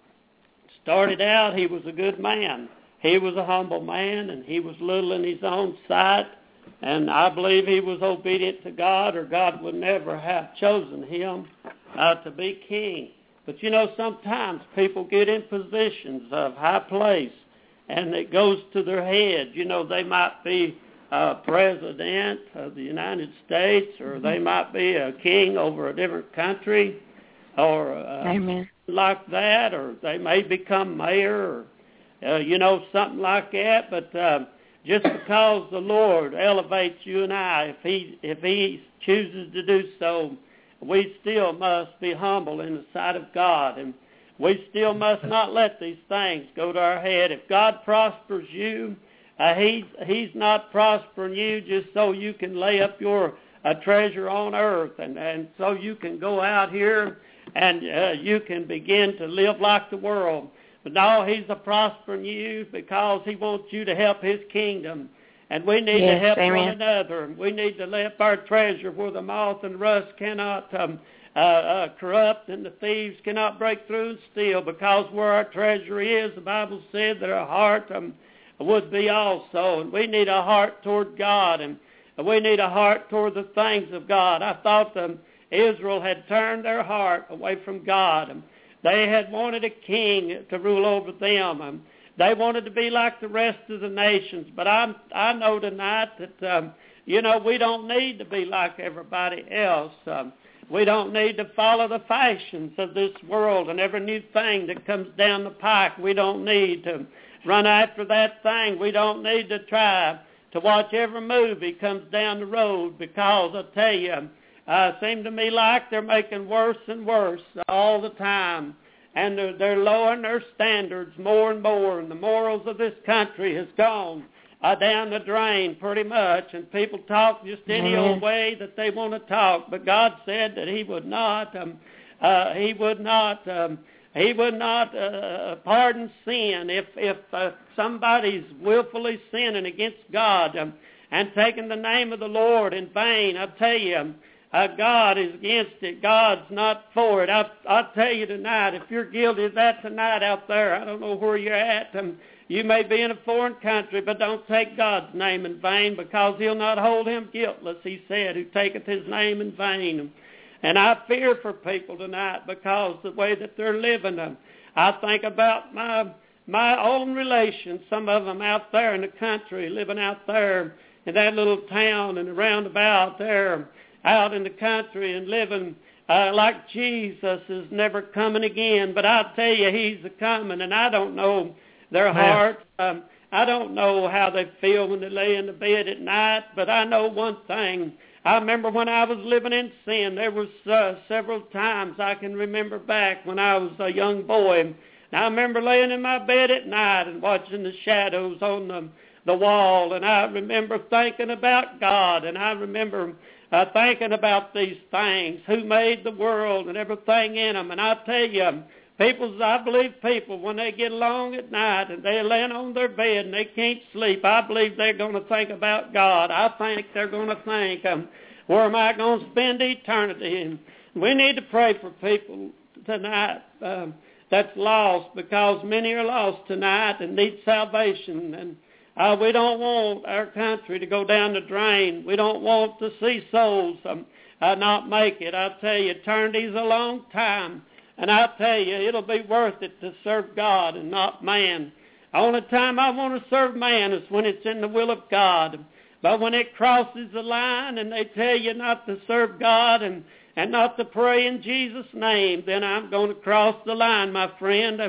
started out, he was a good man. He was a humble man, and he was little in his own sight, and I believe he was obedient to God, or God would never have chosen him uh, to be king. But you know, sometimes people get in positions of high place, and it goes to their head. You know, they might be uh, president of the United States, or they might be a king over a different country, or uh, Amen. like that, or they may become mayor, or, uh, you know, something like that. But uh, just because the Lord elevates you and I, if He if He chooses to do so, we still must be humble in the sight of God, and we still must not let these things go to our head. If God prospers you, uh, He's He's not prospering you just so you can lay up your uh, treasure on earth, and, and so you can go out here and uh, you can begin to live like the world. But no, He's a prospering you because He wants you to help His kingdom. And we need yes, to help amen. one another. We need to lay up our treasure where the moth and rust cannot um, uh, uh, corrupt, and the thieves cannot break through and steal. Because where our treasure is, the Bible said that our heart um, would be also. And we need a heart toward God, and we need a heart toward the things of God. I thought um, Israel had turned their heart away from God. And they had wanted a king to rule over them. And they wanted to be like the rest of the nations. But I I know tonight that, um, you know, we don't need to be like everybody else. Um, we don't need to follow the fashions of this world and every new thing that comes down the pike. We don't need to run after that thing. We don't need to try to watch every movie comes down the road, because I tell you, uh, it seems to me like they're making worse and worse all the time. And they're, they're lowering their standards more and more, and the morals of this country has gone uh, down the drain pretty much, and people talk just any mm-hmm. old way that they want to talk. But God said that He would not, um, uh, He would not, um, He would not uh, pardon sin if if uh, somebody's willfully sinning against God um, and taking the name of the Lord in vain. I tell you. Uh, God is against it. God's not for it. I, I'll tell you tonight, if you're guilty of that tonight out there, I don't know where you're at. Um, you may be in a foreign country, but don't take God's name in vain, because He'll not hold him guiltless, He said, who taketh His name in vain. And I fear for people tonight because the way that they're living. Um, I think about my my own relations, some of them out there in the country, living out there in that little town and around about there, out in the country and living uh, like Jesus is never coming again. But I tell you, He's a-coming, and I don't know their heart. Um, I don't know how they feel when they lay in the bed at night, but I know one thing. I remember when I was living in sin, there was uh, several times I can remember back when I was a young boy. And I remember laying in my bed at night and watching the shadows on the, the wall, and I remember thinking about God, and I remember Uh, thinking about these things, who made the world and everything in them. And I tell you, people, I believe people, when they get along at night and they're laying on their bed and they can't sleep, I believe they're going to think about God. I think they're going to think, um, where am I going to spend eternity? And we need to pray for people tonight um, that's lost, because many are lost tonight and need salvation. And Uh, we don't want our country to go down the drain. We don't want to see souls um, uh, not make it. I tell you, eternity's a long time. And I tell you, it'll be worth it to serve God and not man. The only time I want to serve man is when it's in the will of God. But when it crosses the line and they tell you not to serve God and, and not to pray in Jesus' name, then I'm going to cross the line, my friend. And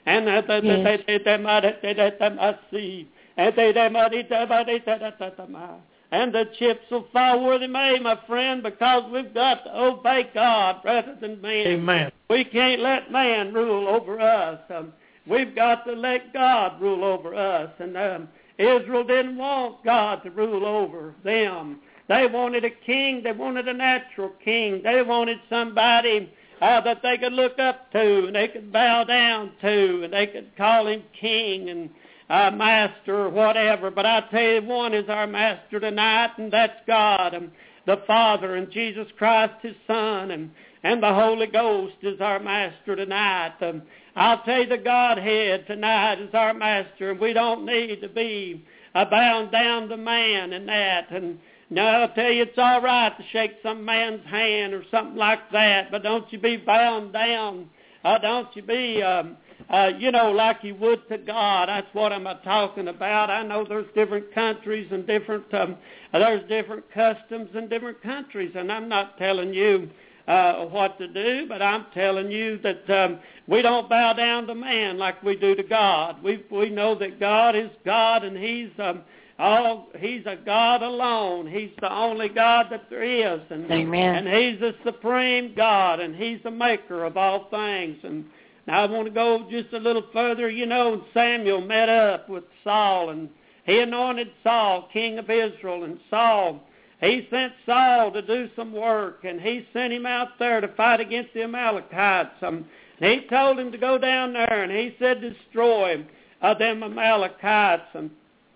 and that they they they they might they they they might see, and they they might eat that might eat that that that might. And the chips will fall where they may, my friend, because we've got to obey God rather than man. Amen. We can't let man rule over us. Um, we've got to let God rule over us. And um, Israel didn't want God to rule over them. They wanted a king. They wanted a natural king. They wanted somebody uh, that they could look up to and they could bow down to and they could call him king and Uh, master or whatever, but I tell you, one is our master tonight, and that's God, and the Father, and Jesus Christ, His Son, and, and the Holy Ghost is our master tonight. Um, I'll tell you, the Godhead tonight is our master, and we don't need to be uh, bound down to man and that. And now I'll tell you, it's all right to shake some man's hand or something like that, but don't you be bound down. Uh, don't you be... Um, Uh, you know, like you would to God. That's what I'm talking about. I know there's different countries and different, um, there's different customs in different countries, and I'm not telling you uh, what to do, but I'm telling you that um, we don't bow down to man like we do to God. We we know that God is God, and He's um, all He's a God alone. He's the only God that there is, and Amen. and He's the supreme God, and He's the maker of all things. And now I want to go just a little further. You know, Samuel met up with Saul, and he anointed Saul king of Israel. And Saul, he sent Saul to do some work, and he sent him out there to fight against the Amalekites. Um, he told him to go down there, and he said, destroy uh, them Amalekites. And,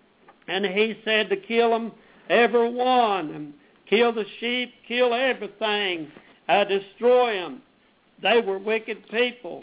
and he said to kill them, every one, and kill the sheep, kill everything, uh, destroy them. They were wicked people.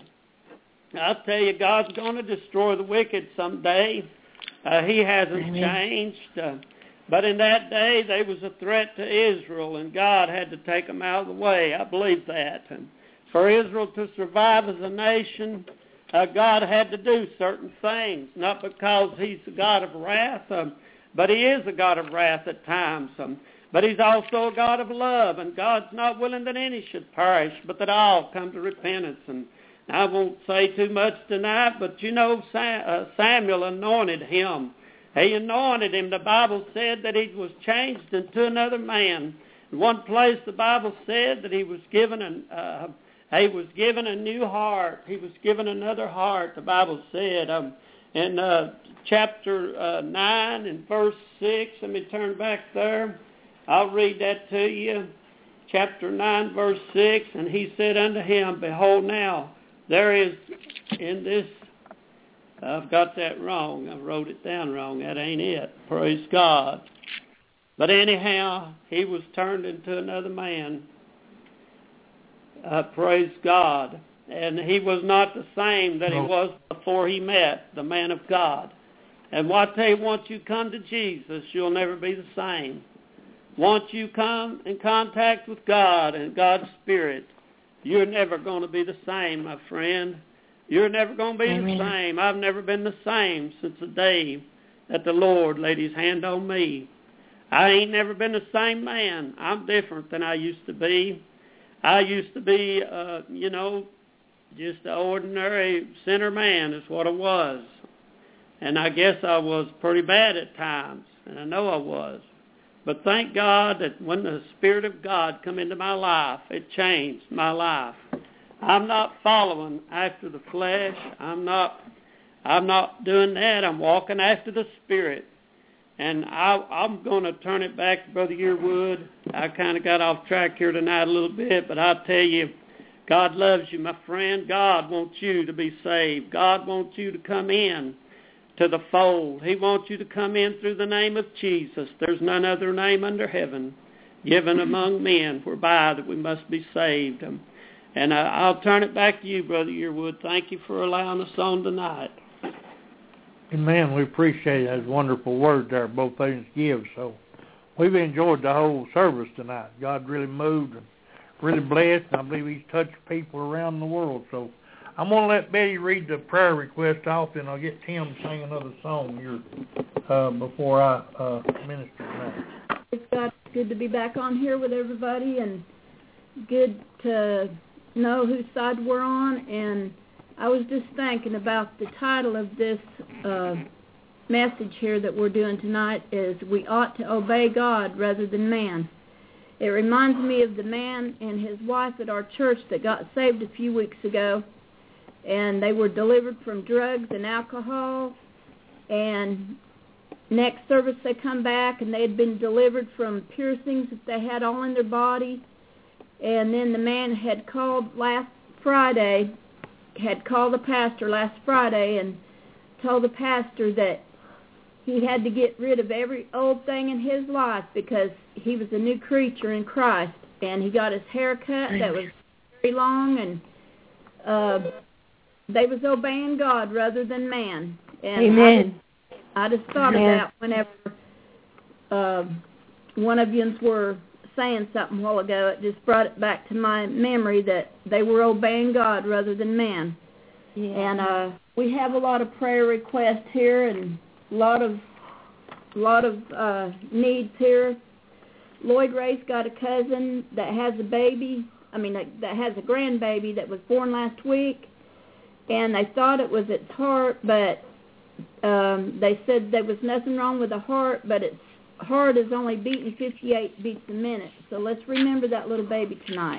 I'll tell you, God's going to destroy the wicked someday. Uh, he hasn't Amen. changed. Uh, but in that day, there was a threat to Israel, and God had to take them out of the way. I believe that. And for Israel to survive as a nation, uh, God had to do certain things, not because He's a God of wrath, um, but He is a God of wrath at times. Um, but He's also a God of love, and God's not willing that any should perish, but that all come to repentance. And I won't say too much tonight, but you know Samuel anointed him. He anointed him. The Bible said that he was changed into another man. In one place the Bible said that he was given an, uh, he was given a new heart. He was given another heart, the Bible said. Um, in uh, chapter uh, nine and verse six, let me turn back there. I'll read that to you. Chapter nine, verse six, and he said unto him, behold now, there is in this, I've got that wrong. I wrote it down wrong. That ain't it. Praise God. But anyhow, he was turned into another man. Uh, praise God. And he was not the same that he was before he met the man of God. And what I tell you, once you come to Jesus, you'll never be the same. Once you come in contact with God and God's Spirit, you're never going to be the same, my friend. You're never going to be Amen. the same. I've never been the same since the day that the Lord laid His hand on me. I ain't never been the same man. I'm different than I used to be. I used to be, uh, you know, just an ordinary sinner man is what I was. And I guess I was pretty bad at times, and I know I was. But thank God that when the Spirit of God come into my life, it changed my life. I'm not following after the flesh. I'm not I'm not doing that. I'm walking after the Spirit. And I, I'm going to turn it back to Brother Yearwood. I kind of got off track here tonight a little bit, but I'll tell you, God loves you, my friend. God wants you to be saved. God wants you to come in to the fold. He wants you to come in through the name of Jesus. There's none other name under heaven given among men whereby that we must be saved. Um, and uh, I'll turn it back to you, Brother Yearwood. Thank you for allowing us on tonight. Amen. We appreciate those wonderful words there both parents give. So we've enjoyed the whole service tonight. God really moved and really blessed. And I believe He's touched people around the world. So I'm going to let Betty read the prayer request off, and I'll get Tim to sing another song here uh, before I uh, minister tonight. It's God, good to be back on here with everybody, and good to know whose side we're on, and I was just thinking about the title of this uh, message here that we're doing tonight is We Ought to Obey God Rather Than Man. It reminds me of the man and his wife at our church that got saved a few weeks ago, and they were delivered from drugs and alcohol, and next service they come back and they had been delivered from piercings that they had all in their body, and then the man had called last Friday, had called the pastor last Friday and told the pastor that he had to get rid of every old thing in his life because he was a new creature in Christ, and he got his hair cut that was very long, and uh, they was obeying God rather than man. And Amen. I just, I just thought Amen. of that whenever uh, one of you were saying something a while ago. It just brought it back to my memory that they were obeying God rather than man. Yeah. And uh, we have a lot of prayer requests here and a lot of lot of uh, needs here. Lloyd Ray's got a cousin that has a baby, I mean, that has a grandbaby that was born last week, and they thought it was its heart, but um, they said there was nothing wrong with the heart, but its heart is only beating fifty-eight beats a minute. So let's remember that little baby tonight.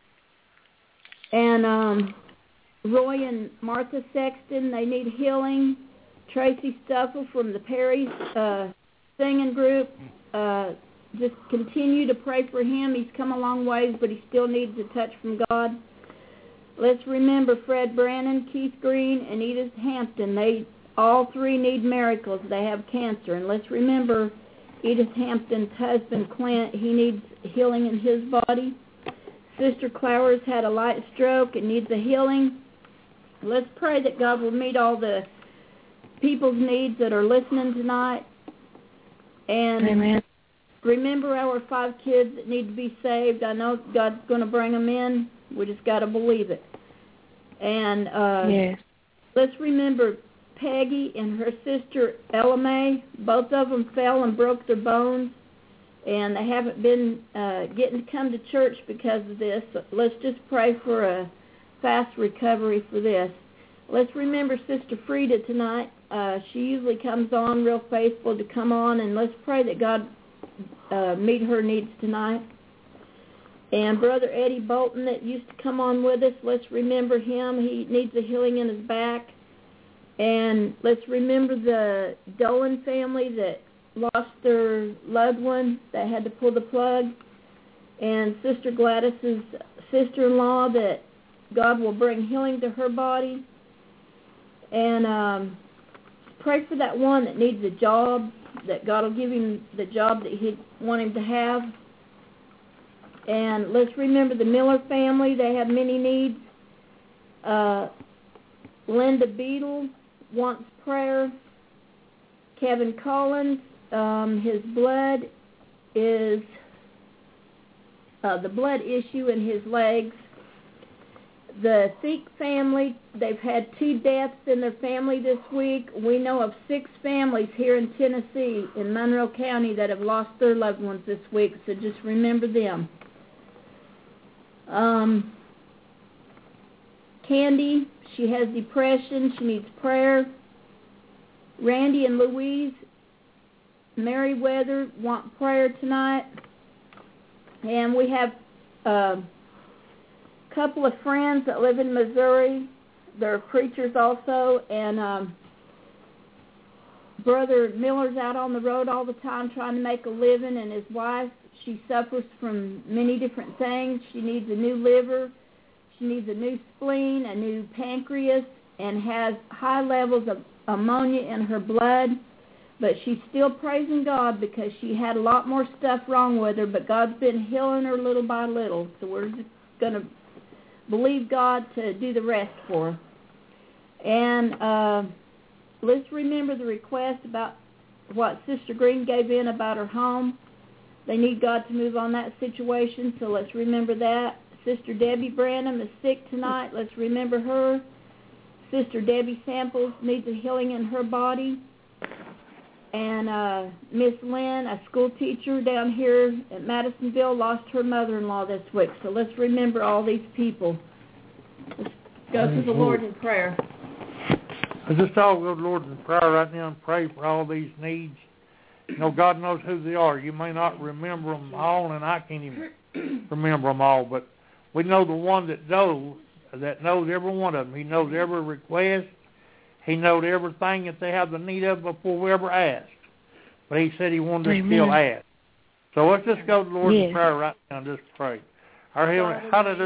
And um, Roy and Martha Sexton, they need healing. Tracy Stuffle from the Perry's uh, singing group, uh, just continue to pray for him. He's come a long ways, but he still needs a touch from God. Let's remember Fred Brannon, Keith Green, and Edith Hampton. They all three need miracles. They have cancer. And let's remember Edith Hampton's husband, Clint. He needs healing in his body. Sister Clowers had a light stroke and needs a healing. Let's pray that God will meet all the people's needs that are listening tonight. And Amen. Remember our five kids that need to be saved. I know God's going to bring them in. We just got to believe it. And uh, yes. Let's remember Peggy and her sister Ella Mae. Both of them fell and broke their bones, and they haven't been uh, getting to come to church because of this. So let's just pray for a fast recovery for this. Let's remember Sister Frida tonight. Uh, she usually comes on real faithful to come on, and let's pray that God uh, meet her needs tonight. And Brother Eddie Bolton that used to come on with us, let's remember him. He needs a healing in his back. And let's remember the Dolan family that lost their loved one that had to pull the plug. And Sister Gladys's sister-in-law that God will bring healing to her body. And um, pray for that one that needs a job, that God will give him the job that he'd want him to have. And let's remember the Miller family. They have many needs. Uh, Linda Beadle wants prayer. Kevin Collins, um, his blood is uh, the blood issue in his legs. The Thiek family, they've had two deaths in their family this week. We know of six families here in Tennessee, in Monroe County, that have lost their loved ones this week, so just remember them. Um, Candy, she has depression. She needs prayer. Randy and Louise Merriweather want prayer tonight. And we have uh, a couple of friends that live in Missouri. They're preachers also. And um, Brother Miller's out on the road all the time trying to make a living, and his wife, she suffers from many different things. She needs a new liver. She needs a new spleen, a new pancreas, and has high levels of ammonia in her blood. But she's still praising God because she had a lot more stuff wrong with her, but God's been healing her little by little. So we're just going to believe God to do the rest for her. And uh, let's remember the request about what Sister Green gave in about her home. They need God to move on that situation, so let's remember that. Sister Debbie Branham is sick tonight. Let's remember her. Sister Debbie Samples needs a healing in her body. And uh, Miss Lynn, a school teacher down here at Madisonville, lost her mother-in-law this week. So let's remember all these people. Let's go to the Lord in prayer. Let's just all go to the Lord in prayer right now and pray for all these needs. You know, God knows who they are. You may not remember them all, and I can't even remember them all, but we know the one that knows, that knows every one of them. He knows every request. He knows everything that they have the need of before we ever asked. But he said he wanted to still ask. So let's just go to the Lord yes. in prayer right now and just pray. Our Heavenly,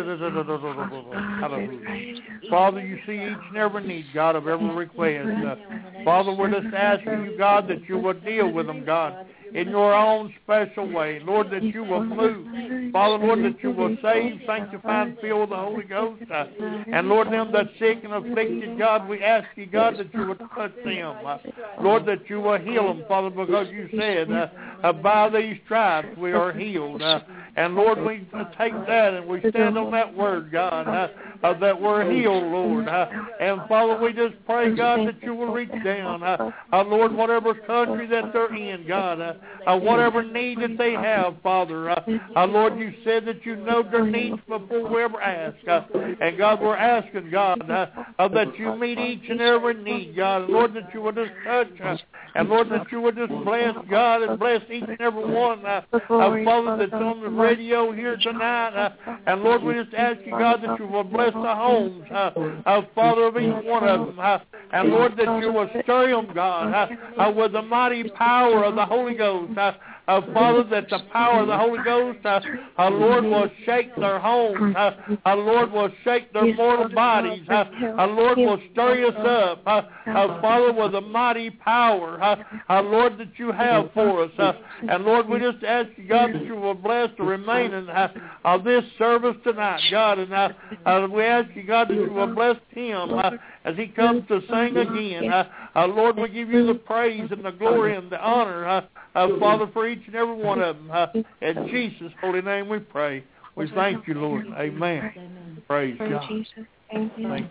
hallelujah. Father, you see each and every need, God, of every request. Uh, Father, we're just asking you, God, that you will deal with them, God, in your own special way. Lord, that you will move. Father, Lord, that you will save, sanctify, and fill with the Holy Ghost. Uh, and Lord, them that's sick and afflicted, God, we ask you, God, that you will touch them. Uh, Lord, that you will heal them, Father, because you said, uh, uh, by these stripes we are healed. Uh, and Lord, we uh, take that and we stand on that word, God, uh, uh, that we're healed, Lord. Uh, and Father, we just pray, God, that you will reach down. Uh, uh, Lord, whatever country that they're in, God, uh, uh, whatever need that they have, Father. Uh, uh, Lord, you said that you know their needs before we ever ask. Uh, and God, we're asking, God, uh, uh, that you meet each and every need, God. And Lord, that you will just touch us. And Lord, that you would just bless, God, and bless each and every one, uh, uh, Father, that's on the radio here tonight. Uh, and Lord, we just ask you, God, that you will bless the homes, uh, uh, Father, of each one of them. Uh, and Lord, that you will stir them, God, uh, uh, with the mighty power of the Holy Ghost. Uh, Uh, Father, that the power of the Holy Ghost, uh, our Lord, will shake their homes. Uh, our Lord will shake their mortal bodies. Uh, our Lord will stir us up, uh, uh, Father, with the mighty power, uh, our Lord, that you have for us. Uh, and Lord, we just ask you, God, that you will bless the remaining uh, of this service tonight, God. And uh, uh, we ask you, God, that you will bless him uh, as he comes to sing again. Uh, uh, Lord, we give you the praise and the glory and the honor, uh, uh, Father, for each and every one of them. Uh, in Jesus' holy name we pray. We thank you, Lord. Amen. Praise God. Thank you.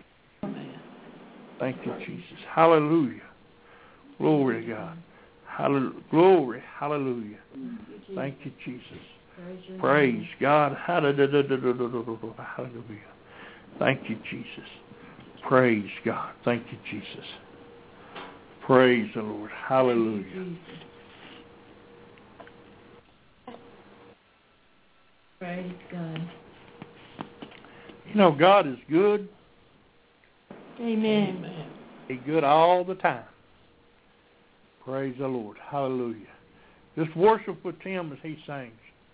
Thank you, Jesus. Hallelujah. Glory to God. Hallelujah. Glory. Hallelujah. Thank you, Jesus. Praise God. Hallelujah. Thank you, Jesus. Praise God. Thank you, Jesus. Praise the Lord. Hallelujah. Praise God. You know, God is good. Amen. Amen. He's good all the time. Praise the Lord. Hallelujah. Just worship with him as he sings.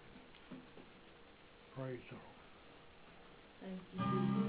Praise the Lord. Thank you.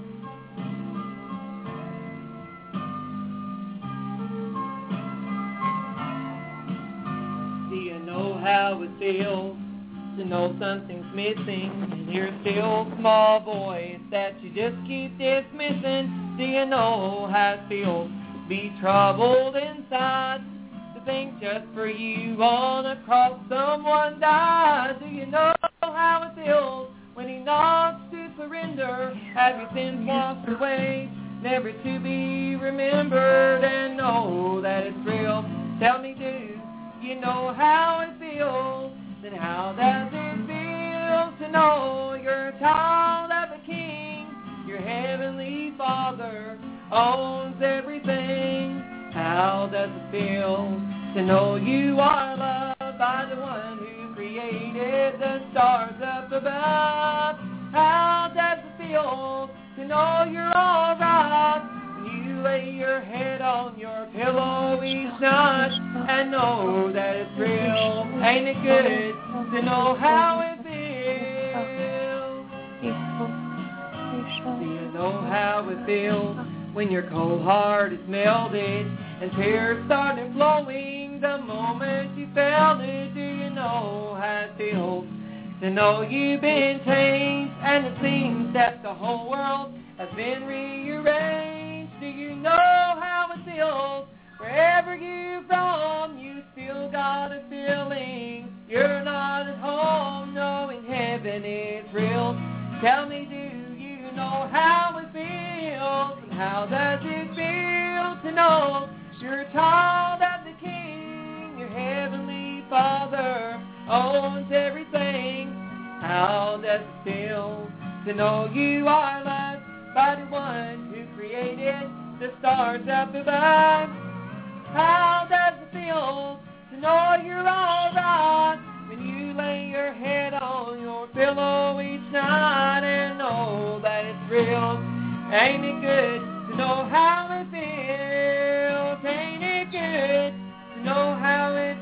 Do you know how it feels to know something's missing in your still small voice that you just keep dismissing? Do you know how it feels to be troubled inside, to think just for you on a cross someone died? Do you know how it feels when he knocks to surrender? Have your sins washed away, never to be remembered, and know that it's real? Tell me, do you know how it feels? Then how does it feel to know you're a child of the King? Your heavenly Father owns everything. How does it feel to know you are loved by the one who created the stars up above? How does it feel to know you're all right when you lay your head on your pillow each night and know that it's real? Ain't it good to know how it feels? Do you know how it feels when your cold heart is melted and tears started flowing the moment you felt it? Do you know how it feels to know you've been changed and it seems that the whole world has been rearranged? Do you know how it feels wherever you've roamed, you still got a feeling you're not at home, knowing heaven is real? Tell me, do you know how it feels? And how does it feel to know you're a child of the King? Your heavenly Father owns everything. How does it feel to know you are loved by the one who created the stars up above. How does it feel to know you're all right when you lay your head on your pillow each night and know that it's real? Ain't it good to know how it feels? Ain't it good to know how it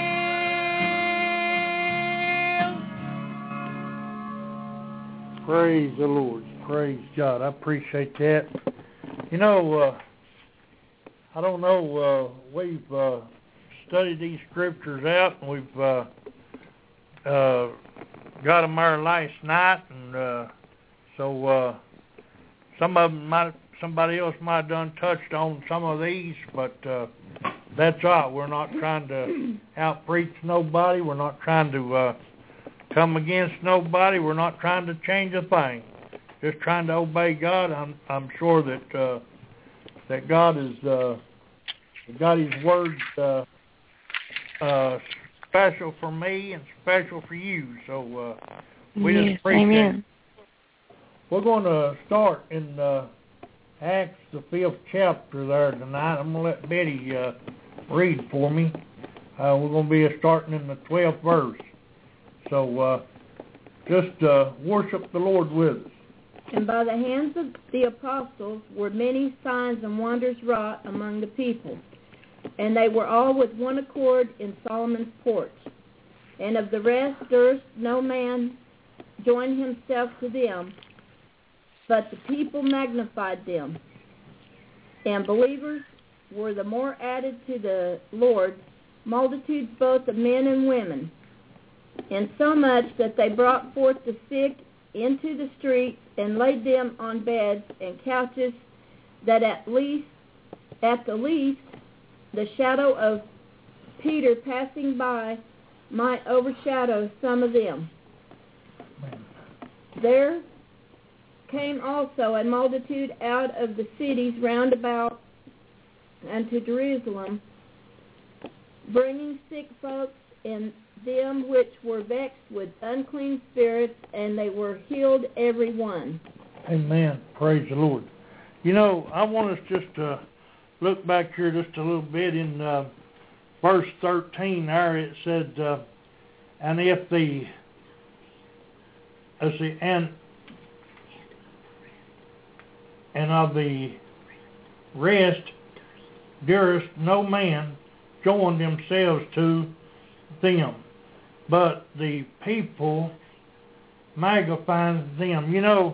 feels? Praise the Lord. Praise God. I appreciate that. You know, uh, I don't know, uh, we've uh, studied these scriptures out, and we've uh, uh, got them there last night, and uh, so uh, some of them might, somebody else might have done touched on some of these, but uh, that's all. We're not trying to out-preach nobody. We're not trying to uh, come against nobody. We're not trying to change a thing. Just trying to obey God. I'm I'm sure that uh, that God is uh, got His words uh, uh, special for me and special for you. So uh, we yes, just appreciate amen. it. We're going to start in uh, Acts, the fifth chapter there tonight. I'm going to let Betty uh, read for me. Uh, we're going to be starting in the twelfth verse. So uh, just uh, worship the Lord with us. And by the hands of the apostles were many signs and wonders wrought among the people. And they were all with one accord in Solomon's porch. And of the rest durst no man join himself to them, but the people magnified them. And believers were the more added to the Lord, multitudes both of men and women, insomuch that they brought forth the sick into the streets and laid them on beds and couches, that at least, at the least, the shadow of Peter passing by might overshadow some of them. There came also a multitude out of the cities round about unto Jerusalem, bringing sick folks and them which were vexed with unclean spirits, and they were healed every one. Amen. Praise the Lord. You know, I want us just to look back here just a little bit in uh, verse thirteen there. It said, uh, and if the, let's see, and, and of the rest durst no man join themselves to them, but the people magnified them. You know,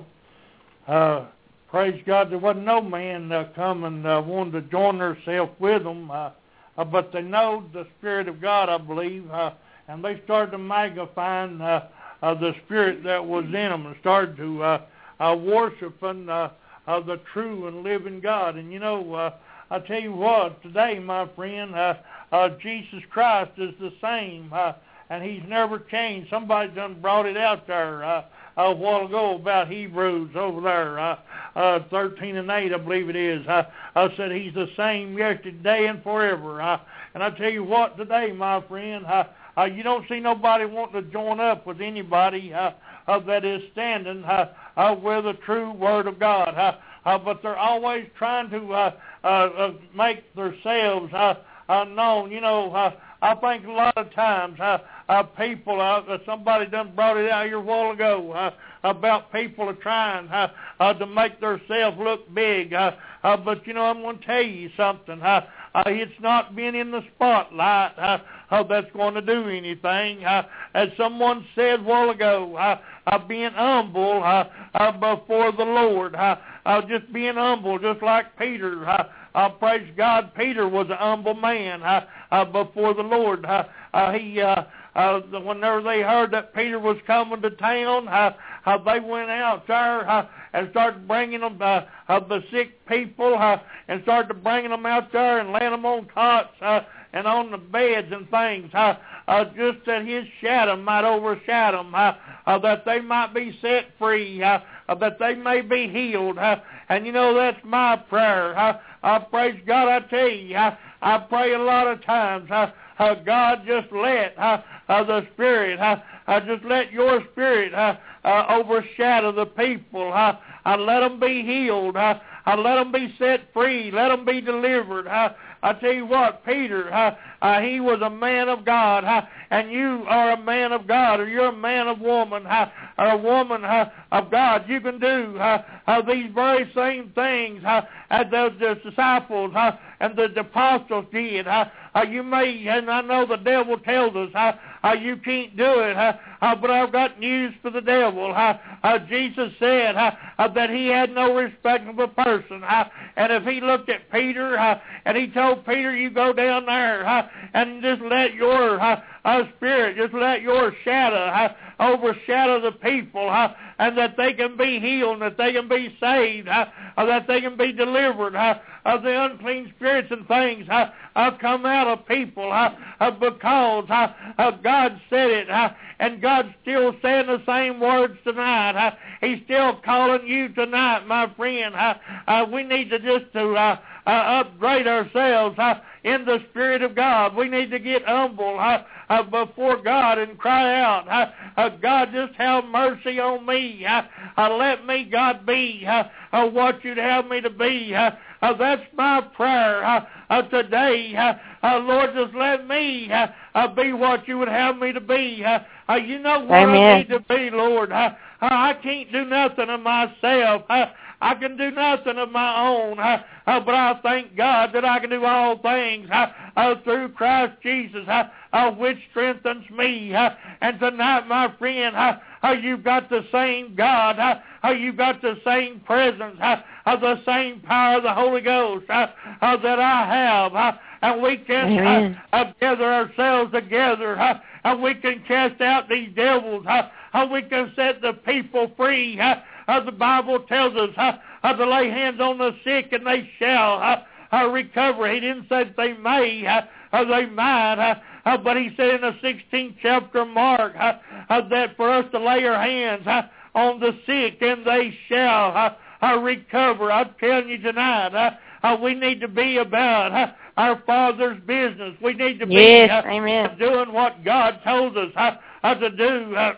uh, praise God, there wasn't no man uh, come and uh, wanted to join themselves with them, uh, uh, but they know the Spirit of God, I believe, uh, and they started to magnify uh, uh, the Spirit that was in them and started to uh, uh, worship and, uh, uh, the true and living God. And, you know, uh, I tell you what, today, my friend, uh, uh, Jesus Christ is the same, uh, and He's never changed. Somebody done brought it out there uh, a while ago about Hebrews over there, uh, uh, thirteen and eight, I believe it is. Uh, I said He's the same yesterday and forever. Uh, and I tell you what, today, my friend, uh, uh, you don't see nobody wanting to join up with anybody uh, uh, that is standing uh, uh, with the true Word of God. Uh, uh, but they're always trying to uh, uh, uh, make themselves uh, uh, known. You know, uh, I think a lot of times uh, uh, people, uh, somebody done brought it out here a while ago uh, about people are trying uh, uh, to make themselves look big. Uh, uh, but, you know, I'm going to tell you something. Uh, uh, it's not being in the spotlight uh, uh, that's going to do anything. Uh, as someone said a while ago, uh, uh, being humble uh, uh, before the Lord, uh, uh, just being humble, just like Peter. Uh, uh, praise God, Peter was an humble man uh, uh, before the Lord. Uh, uh, he, uh, uh, whenever they heard that Peter was coming to town, uh, uh, they went out there uh, and started bringing them, uh, uh, the sick people, uh, and started bringing them out there and laying them on cots uh, and on the beds and things, uh, uh, just that His shadow might overshadow them, uh, uh, that they might be set free, uh, uh, that they may be healed. Uh, and, you know, that's my prayer. Uh, I praise God, I tell you, I, I pray a lot of times, uh, uh, God, just let uh, uh, the Spirit, uh, uh, just let your Spirit uh, uh, overshadow the people. Uh, uh, let them be healed. Uh, uh, let them be set free. Let them be delivered. Uh, I tell you what, Peter, uh, uh, he was a man of God, uh, and you are a man of God, or you're a man of woman, uh, or a woman uh, of God. You can do uh, uh, these very same things uh, as the, the disciples uh, and the, the apostles did. Uh, uh, you may, and I know the devil tells us uh, uh, you can't do it, uh, uh, but I've got news for the devil. Uh, uh, Jesus said uh, uh, that he had no respect of a person, uh, and if he looked at Peter uh, and he told Peter, you go down there uh, and just let your uh, uh, spirit, just let your shadow uh, overshadow the people, uh, and that they can be healed, that they can be saved, uh, uh, that they can be delivered uh, of the unclean spirits and things uh, uh, come out of people uh, uh, because uh, uh, God said it, uh, and God's still saying the same words tonight. Uh, he's still calling you tonight, my friend. Uh, uh, we need to just to uh, uh, upgrade ourselves uh, in the Spirit of God. We need to get humble uh, uh, before God and cry out, uh, uh, God, just have mercy on me. Uh, uh, let me, God, be uh, uh, what you'd have me to be. Uh, uh, that's my prayer uh, uh, today. Uh, uh, Lord, just let me uh, uh, be what you would have me to be. Uh, uh, you know what Amen. I need to be, Lord. Uh, uh, I can't do nothing of myself. Uh, I can do nothing of my own, uh, uh, but I thank God that I can do all things uh, uh, through Christ Jesus, uh, uh, which strengthens me. Uh, and tonight, my friend, uh, uh, you've got the same God. Uh, uh, you've got the same presence, uh, uh, the same power of the Holy Ghost uh, uh, that I have. Uh, and we can uh, uh, gather ourselves together, uh, and we can cast out these devils. Uh, uh, we can set the people free. Uh, Uh, the Bible tells us uh, uh, to lay hands on the sick and they shall uh, uh, recover. He didn't say that they may, uh, uh, they might, uh, uh, but he said in the sixteenth chapter of Mark uh, uh, that for us to lay our hands uh, on the sick and they shall uh, uh, recover. I'm telling you tonight, uh, uh, we need to be about uh, our Father's business. We need to be yes, uh, amen. doing what God told us uh, uh, to do. Uh,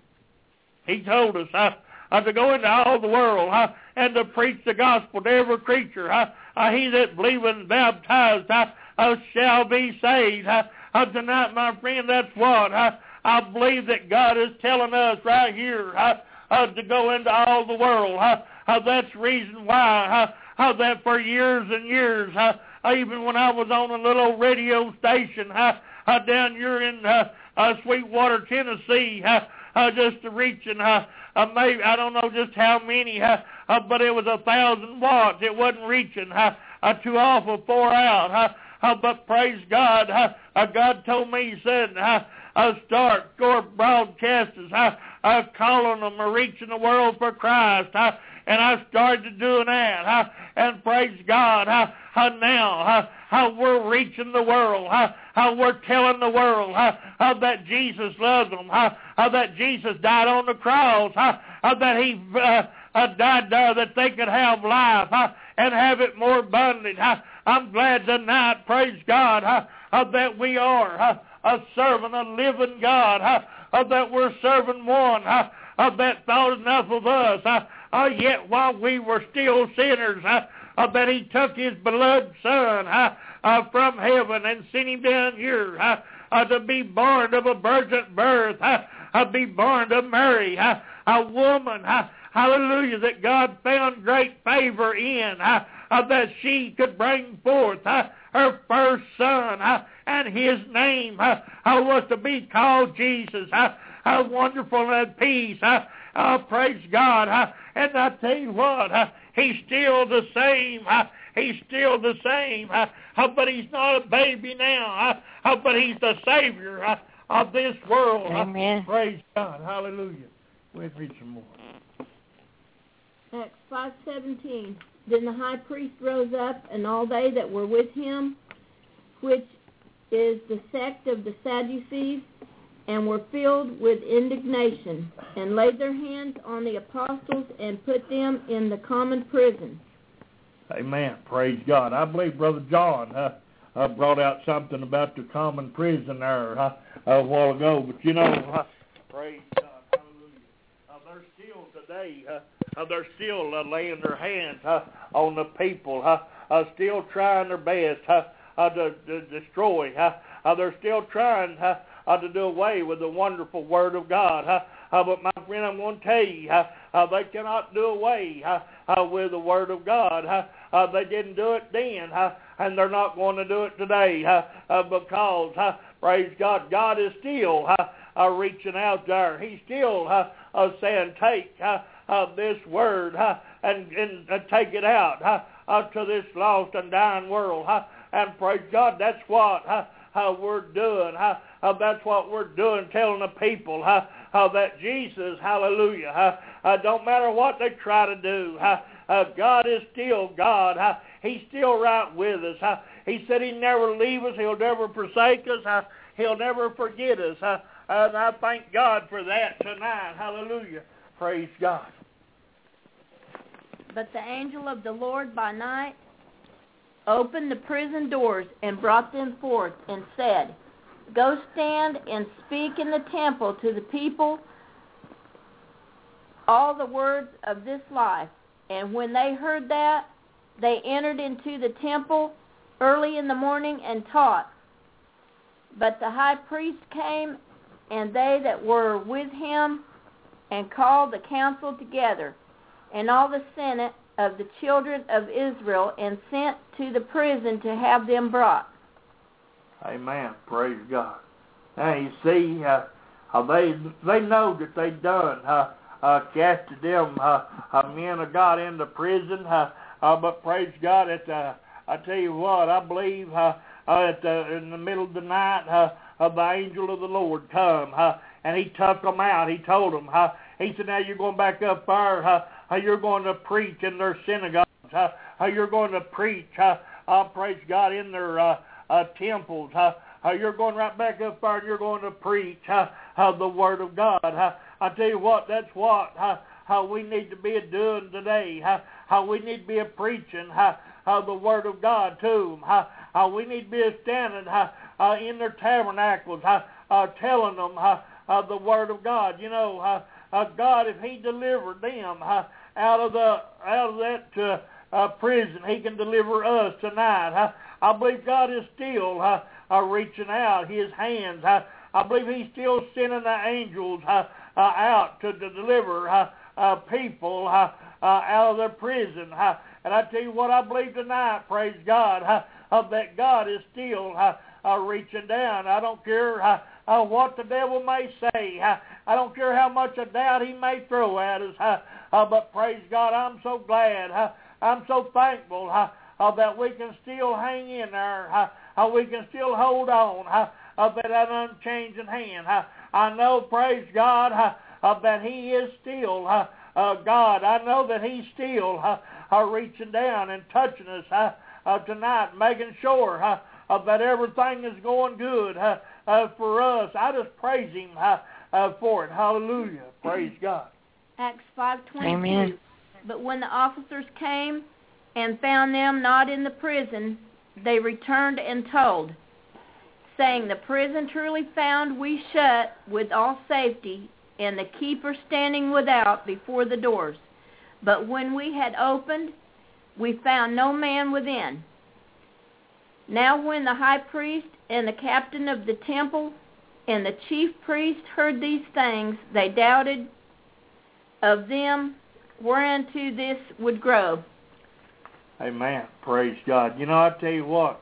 he told us uh, Uh, to go into all the world uh, and to preach the gospel to every creature. Uh, uh, he that believeth and baptized uh, uh, shall be saved. Uh, uh, tonight, my friend, that's what uh, I believe that God is telling us right here uh, uh, to go into all the world. Uh, uh, that's the reason why uh, uh, that for years and years, uh, even when I was on a little radio station uh, uh, down here in uh, uh, Sweetwater, Tennessee, uh, uh, just reaching uh, Uh, maybe, I don't know just how many, uh, uh, but it was a thousand watts. It wasn't reaching uh, uh, too awful far out. Uh, uh, but praise God, uh, uh, God told me, he said, uh, uh, start short broadcasters, uh, uh, calling them or reaching the world for Christ. Uh, and I started doing that. Uh, and praise God, uh, uh, now uh, how we're reaching the world, uh, how we're telling the world uh, uh, that Jesus loves them, uh, uh, that Jesus died on the cross, uh, uh, that he uh, uh, died there that they could have life uh, and have it more abundant. Uh, I'm glad tonight, praise God, uh, uh, that we are uh, uh, serving a living God, uh, uh, that we're serving one uh, uh, that thought enough of us, uh, uh, yet while we were still sinners, uh, uh, that he took his beloved Son uh, uh, from heaven and sent him down here uh, uh, to be born of a virgin birth, uh, uh, be born of Mary, uh, a woman, uh, hallelujah, that God found great favor in, uh, uh, that she could bring forth uh, her first son, uh, and his name uh, uh, was to be called Jesus, uh, uh, wonderful and peace, uh, uh, praise God, uh, and I tell you what, uh, he's still the same, uh, he's still the same, uh, uh, but he's not a baby now, uh, uh, but he's the Savior uh, of this world. Amen. Uh, praise God, hallelujah. We'll read some more. Acts five seventeen. Then the high priest rose up, and all they that were with him, which is the sect of the Sadducees, and were filled with indignation, and laid their hands on the apostles, and put them in the common prison. Amen. Praise God. I believe Brother John uh, uh, brought out something about the common prison there uh, a while ago, but you know, uh, praise God. Hallelujah. Uh, they're still today, uh, uh, they're still uh, laying their hands uh, on the people, uh, uh, still trying their best uh, uh, to, to destroy. Uh, uh, they're still trying uh, uh, to do away with the wonderful Word of God. Uh, uh, but my friend, I'm going to tell you, uh, uh, they cannot do away uh, uh, with the Word of God. Uh, uh, they didn't do it then, uh, and they're not going to do it today uh, uh, because, uh, praise God, God is still uh, uh, reaching out there. He's still uh, uh, saying, take uh, uh, this Word uh, and, and uh, take it out uh, uh, to this lost and dying world. Uh, and praise God, that's what uh, uh, we're doing. Uh, uh, that's what we're doing, telling the people uh, uh, that Jesus, hallelujah, uh, uh, don't matter what they try to do, uh, uh, God is still God. Uh, he's still right with us. Uh, he said he'd never leave us. He'll never forsake us. Uh, he'll never forget us. Uh, and I thank God for that tonight. Hallelujah. Praise God. But the angel of the Lord by night opened the prison doors and brought them forth and said, go stand and speak in the temple to the people all the words of this life. And when they heard that, they entered into the temple early in the morning and taught. But the high priest came, and they that were with him, and called the council together, and all the senate of the children of Israel, and sent to the prison to have them brought. Amen. Praise God. Now you see, uh, uh, they they know that they done uh, uh, casted them uh, uh, men of God into prison. Uh, uh, but praise God, at the, I tell you what, I believe uh, uh, at the, in the middle of the night, uh, uh, the angel of the Lord come uh, and he took them out. He told them, uh, he said, now you're going back up there. Uh, uh, you're going to preach in their synagogues. Uh, uh, you're going to preach. Uh, uh, praise God, in their uh, uh, temples. Uh, uh, you're going right back up there and you're going to preach uh, uh, the Word of God. Uh, I tell you what, that's what uh, how we need to be doing today. Uh, how we need to be preaching uh, uh, the Word of God to them. Uh, uh, we need to be standing uh, uh, in their tabernacles uh, uh, telling them uh, uh, the Word of God. You know, uh, uh, God, if He delivered them uh, out of the out of that uh, uh, prison, He can deliver us tonight. Uh, I believe God is still uh, uh, reaching out His hands. Uh, I believe He's still sending the angels uh, uh, out to, to deliver uh, uh, people uh, uh, out of their prison. Uh, and I tell you what, I believe tonight, praise God, uh, uh, that God is still uh, uh, reaching down. I don't care uh, uh, what the devil may say. Uh, I don't care how much of doubt he may throw at us. Uh, uh, but praise God, I'm so glad. Uh, I'm so thankful uh, uh, that we can still hang in there. Uh, uh, we can still hold on uh, uh, by that unchanging hand. Uh, I know, praise God, uh, uh, that He is still uh, uh, God. I know that He's still uh, uh, reaching down and touching us uh, uh, tonight, making sure uh, uh, that everything is going good uh, uh, for us. I just praise Him uh, uh, for it. Hallelujah. Praise God. Acts five twenty-two. But when the officers came and found them not in the prison, they returned and told, saying, the prison truly found we shut with all safety, and the keeper standing without before the doors. But when we had opened, we found no man within. Now when the high priest and the captain of the temple and the chief priest heard these things, they doubted of them whereunto this would grow. Amen. Praise God. You know, I tell you what,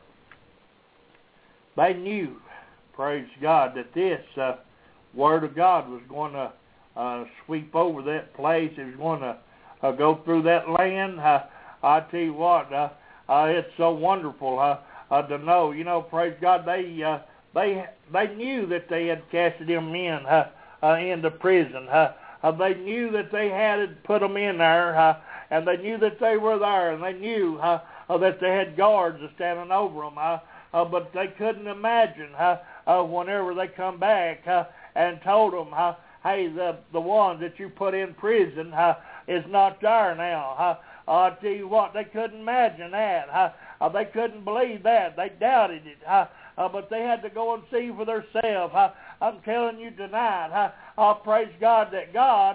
they knew, praise God, that this uh, Word of God was going to uh, sweep over that place. It was going to uh, go through that land. Uh, I tell you what, uh, uh, it's so wonderful uh, uh, to know. You know, praise God, they uh, they they knew that they had casted them in uh, uh, into prison. Uh, uh, they knew that they had put them in there, uh, and they knew that they were there, and they knew uh, uh, that they had guards standing over them. Uh, uh, but they couldn't imagine uh, uh, whenever they come back uh, and told them, uh, hey, the the one that you put in prison uh, is not there now. Uh, I tell you what, they couldn't imagine that. Uh, uh, they couldn't believe that. They doubted it. Uh, uh, but they had to go and see for themselves. Uh, I'm telling you tonight, uh, uh, praise God, that God uh,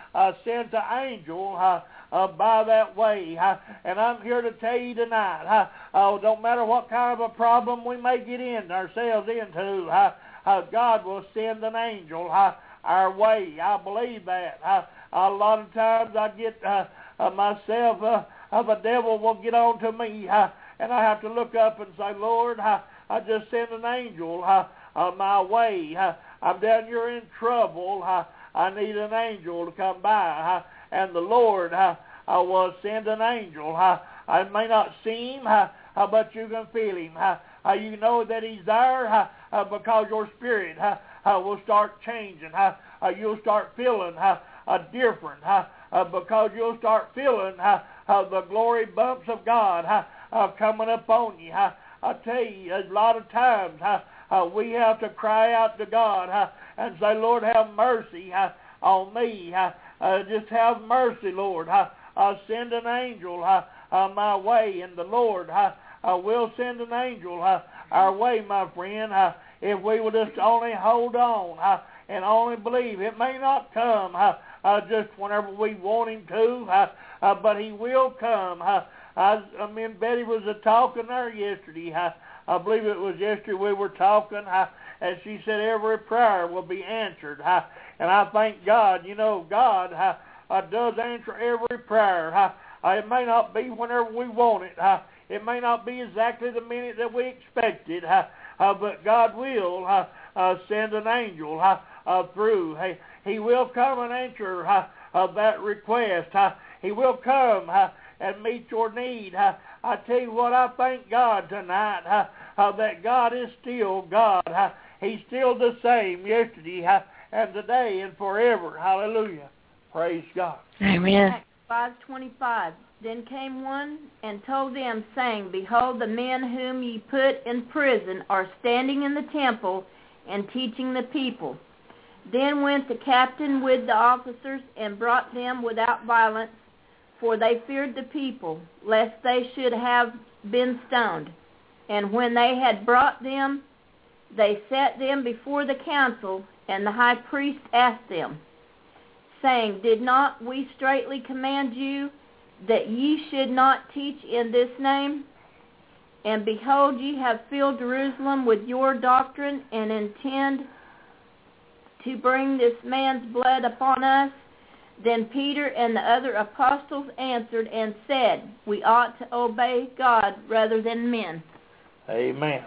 uh, sent an angel uh, uh, by that way. Uh, and I'm here to tell you tonight, uh, uh, don't matter what kind of a problem we may get in ourselves into, uh, uh, God will send an angel uh, our way. I believe that. Uh, a lot of times I get uh, uh, myself, uh, uh, the devil will get on to me, uh, and I have to look up and say, Lord, uh, I just send an angel uh, uh, my way. Uh, I'm down here in trouble. Uh, I need an angel to come by. Uh, and the Lord uh, uh, will send an angel. Uh, I may not see him, uh, uh, but you can feel him. Uh, uh, you know that he's there uh, uh, because your spirit uh, uh, will start changing. Uh, uh, you'll start feeling uh, uh, different uh, uh, because you'll start feeling uh, uh, the glory bumps of God uh, uh, coming upon you. Uh, I tell you, a lot of times uh, uh, we have to cry out to God uh, and say, Lord, have mercy uh, on me. Uh, uh, just have mercy, Lord. Uh, uh, send an angel uh, uh, my way, and the Lord uh, uh, will send an angel uh, our way, my friend, uh, if we will just only hold on uh, and only believe. It may not come uh, uh, just whenever we want him to, uh, uh, but he will come. Uh, I, I mean, Betty was uh, talking there yesterday. Uh, I believe it was yesterday we were talking, uh, and she said every prayer will be answered. Uh, and I thank God. You know, God uh, uh, does answer every prayer. Uh, uh, it may not be whenever we want it. Uh, it may not be exactly the minute that we expected, uh, uh, but God will uh, uh, send an angel uh, uh, through. Hey, he will come and answer uh, uh, that request. Uh, he will come uh, and meet your need. Uh, I tell you what, I thank God tonight uh, uh, that God is still God. Uh, he's still the same yesterday uh, and today and forever. Hallelujah. Praise God. Amen. five twenty-five. Then came one and told them, saying, Behold, the men whom ye put in prison are standing in the temple and teaching the people. Then went the captain with the officers and brought them without violence, for they feared the people, lest they should have been stoned. And when they had brought them, they set them before the council, and the high priest asked them, saying, Did not we straitly command you that ye should not teach in this name? And behold, ye have filled Jerusalem with your doctrine, and intend to bring this man's blood upon us. Then Peter and the other apostles answered and said, We ought to obey God rather than men. Amen.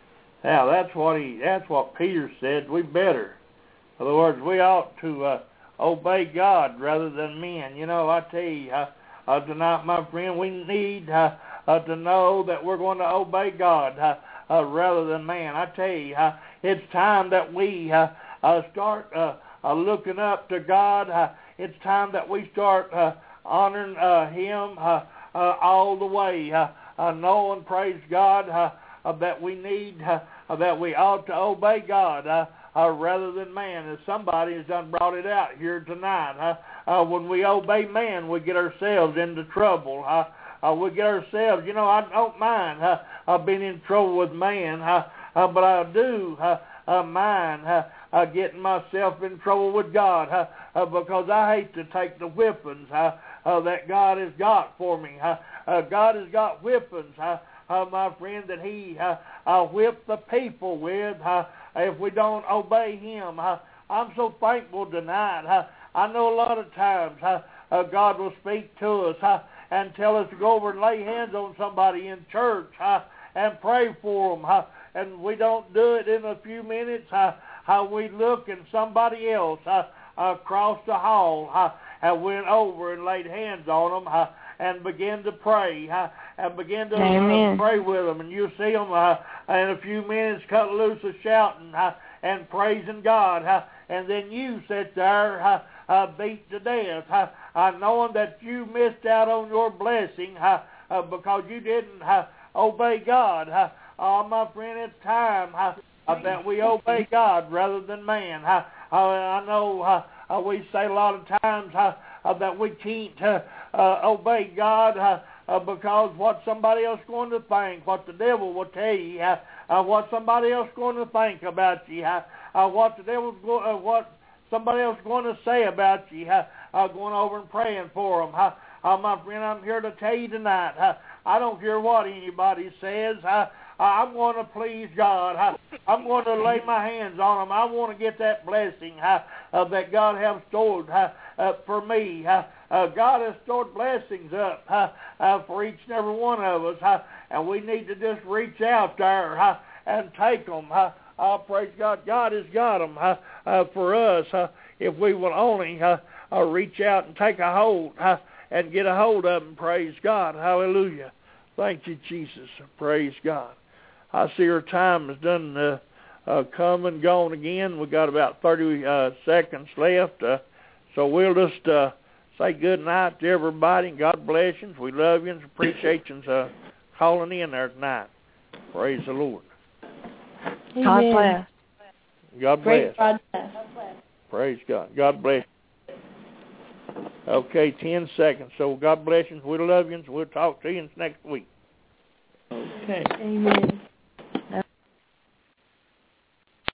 Now that's what he that's what Peter said. We better. In other words, we ought to uh, obey God rather than men. You know, I tell you, uh, uh, tonight, my friend, we need uh, uh, to know that we're going to obey God uh, uh, rather than man. I tell you, uh, it's time that we uh, uh, start uh, uh, looking up to God. Uh, it's time that we start uh, honoring uh, Him uh, uh, all the way, uh, uh, knowing, praise God, uh, uh, that we need, uh, uh, that we ought to obey God uh, uh, rather than man. As somebody has done brought it out here tonight. Uh, uh, when we obey man, we get ourselves into trouble. Uh, uh, we get ourselves, you know, I don't mind uh, uh, being in trouble with man, uh, uh, but I do uh, uh, mind uh, uh, getting myself in trouble with God uh, uh, because I hate to take the weapons uh, uh, that God has got for me. Uh, uh, God has got weapons, uh, uh, my friend, that He uh, uh, whipped the people with uh, if we don't obey Him. Uh, I'm so thankful tonight. Uh, I know a lot of times uh, uh, God will speak to us uh, and tell us to go over and lay hands on somebody in church uh, and pray for them. Uh, and we don't do it in a few minutes. Uh, how we look and somebody else uh, uh, across the hall uh, and went over and laid hands on them uh, and began to pray uh, and began to uh, pray with them. And you see them uh, in a few minutes cut loose of shouting uh, and praising God. Uh, and then you sit there uh, uh, beat to death, uh, uh, knowing that you missed out on your blessing uh, uh, because you didn't uh, obey God. Uh, uh, my friend, it's time uh, uh, that we obey God rather than man. Uh, uh, I know uh, uh, we say a lot of times uh, uh, that we can't uh, uh, obey God uh, uh, because what somebody else is going to think, what the devil will tell you, uh, uh, what somebody else is going to think about you, uh, uh, what the devil's go- uh, what somebody else going to say about you? Uh, uh, going over and praying for them. Uh, uh, my friend, I'm here to tell you tonight. Uh, I don't care what anybody says. Uh, I'm going to please God. I, I'm going to lay my hands on them. I want to get that blessing uh, uh, that God has stored uh, uh, for me. Uh, uh, God has stored blessings up uh, uh, for each and every one of us, uh, and we need to just reach out there uh, and take them. Uh, uh, praise God. God has got them uh, uh, for us uh, if we will only uh, uh, reach out and take a hold uh, and get a hold of them. Praise God. Hallelujah. Thank you, Jesus. Praise God. I see our time has done uh, uh, come and gone again. We got about thirty uh, seconds left, uh, so we'll just uh, say good night to everybody. God bless you. We love you and appreciate you uh, calling in there tonight. Praise the Lord. God bless. God bless. God bless. Praise God. God bless. Okay, ten seconds. So God bless you. We love you, and we'll talk to you next week. Okay. Amen.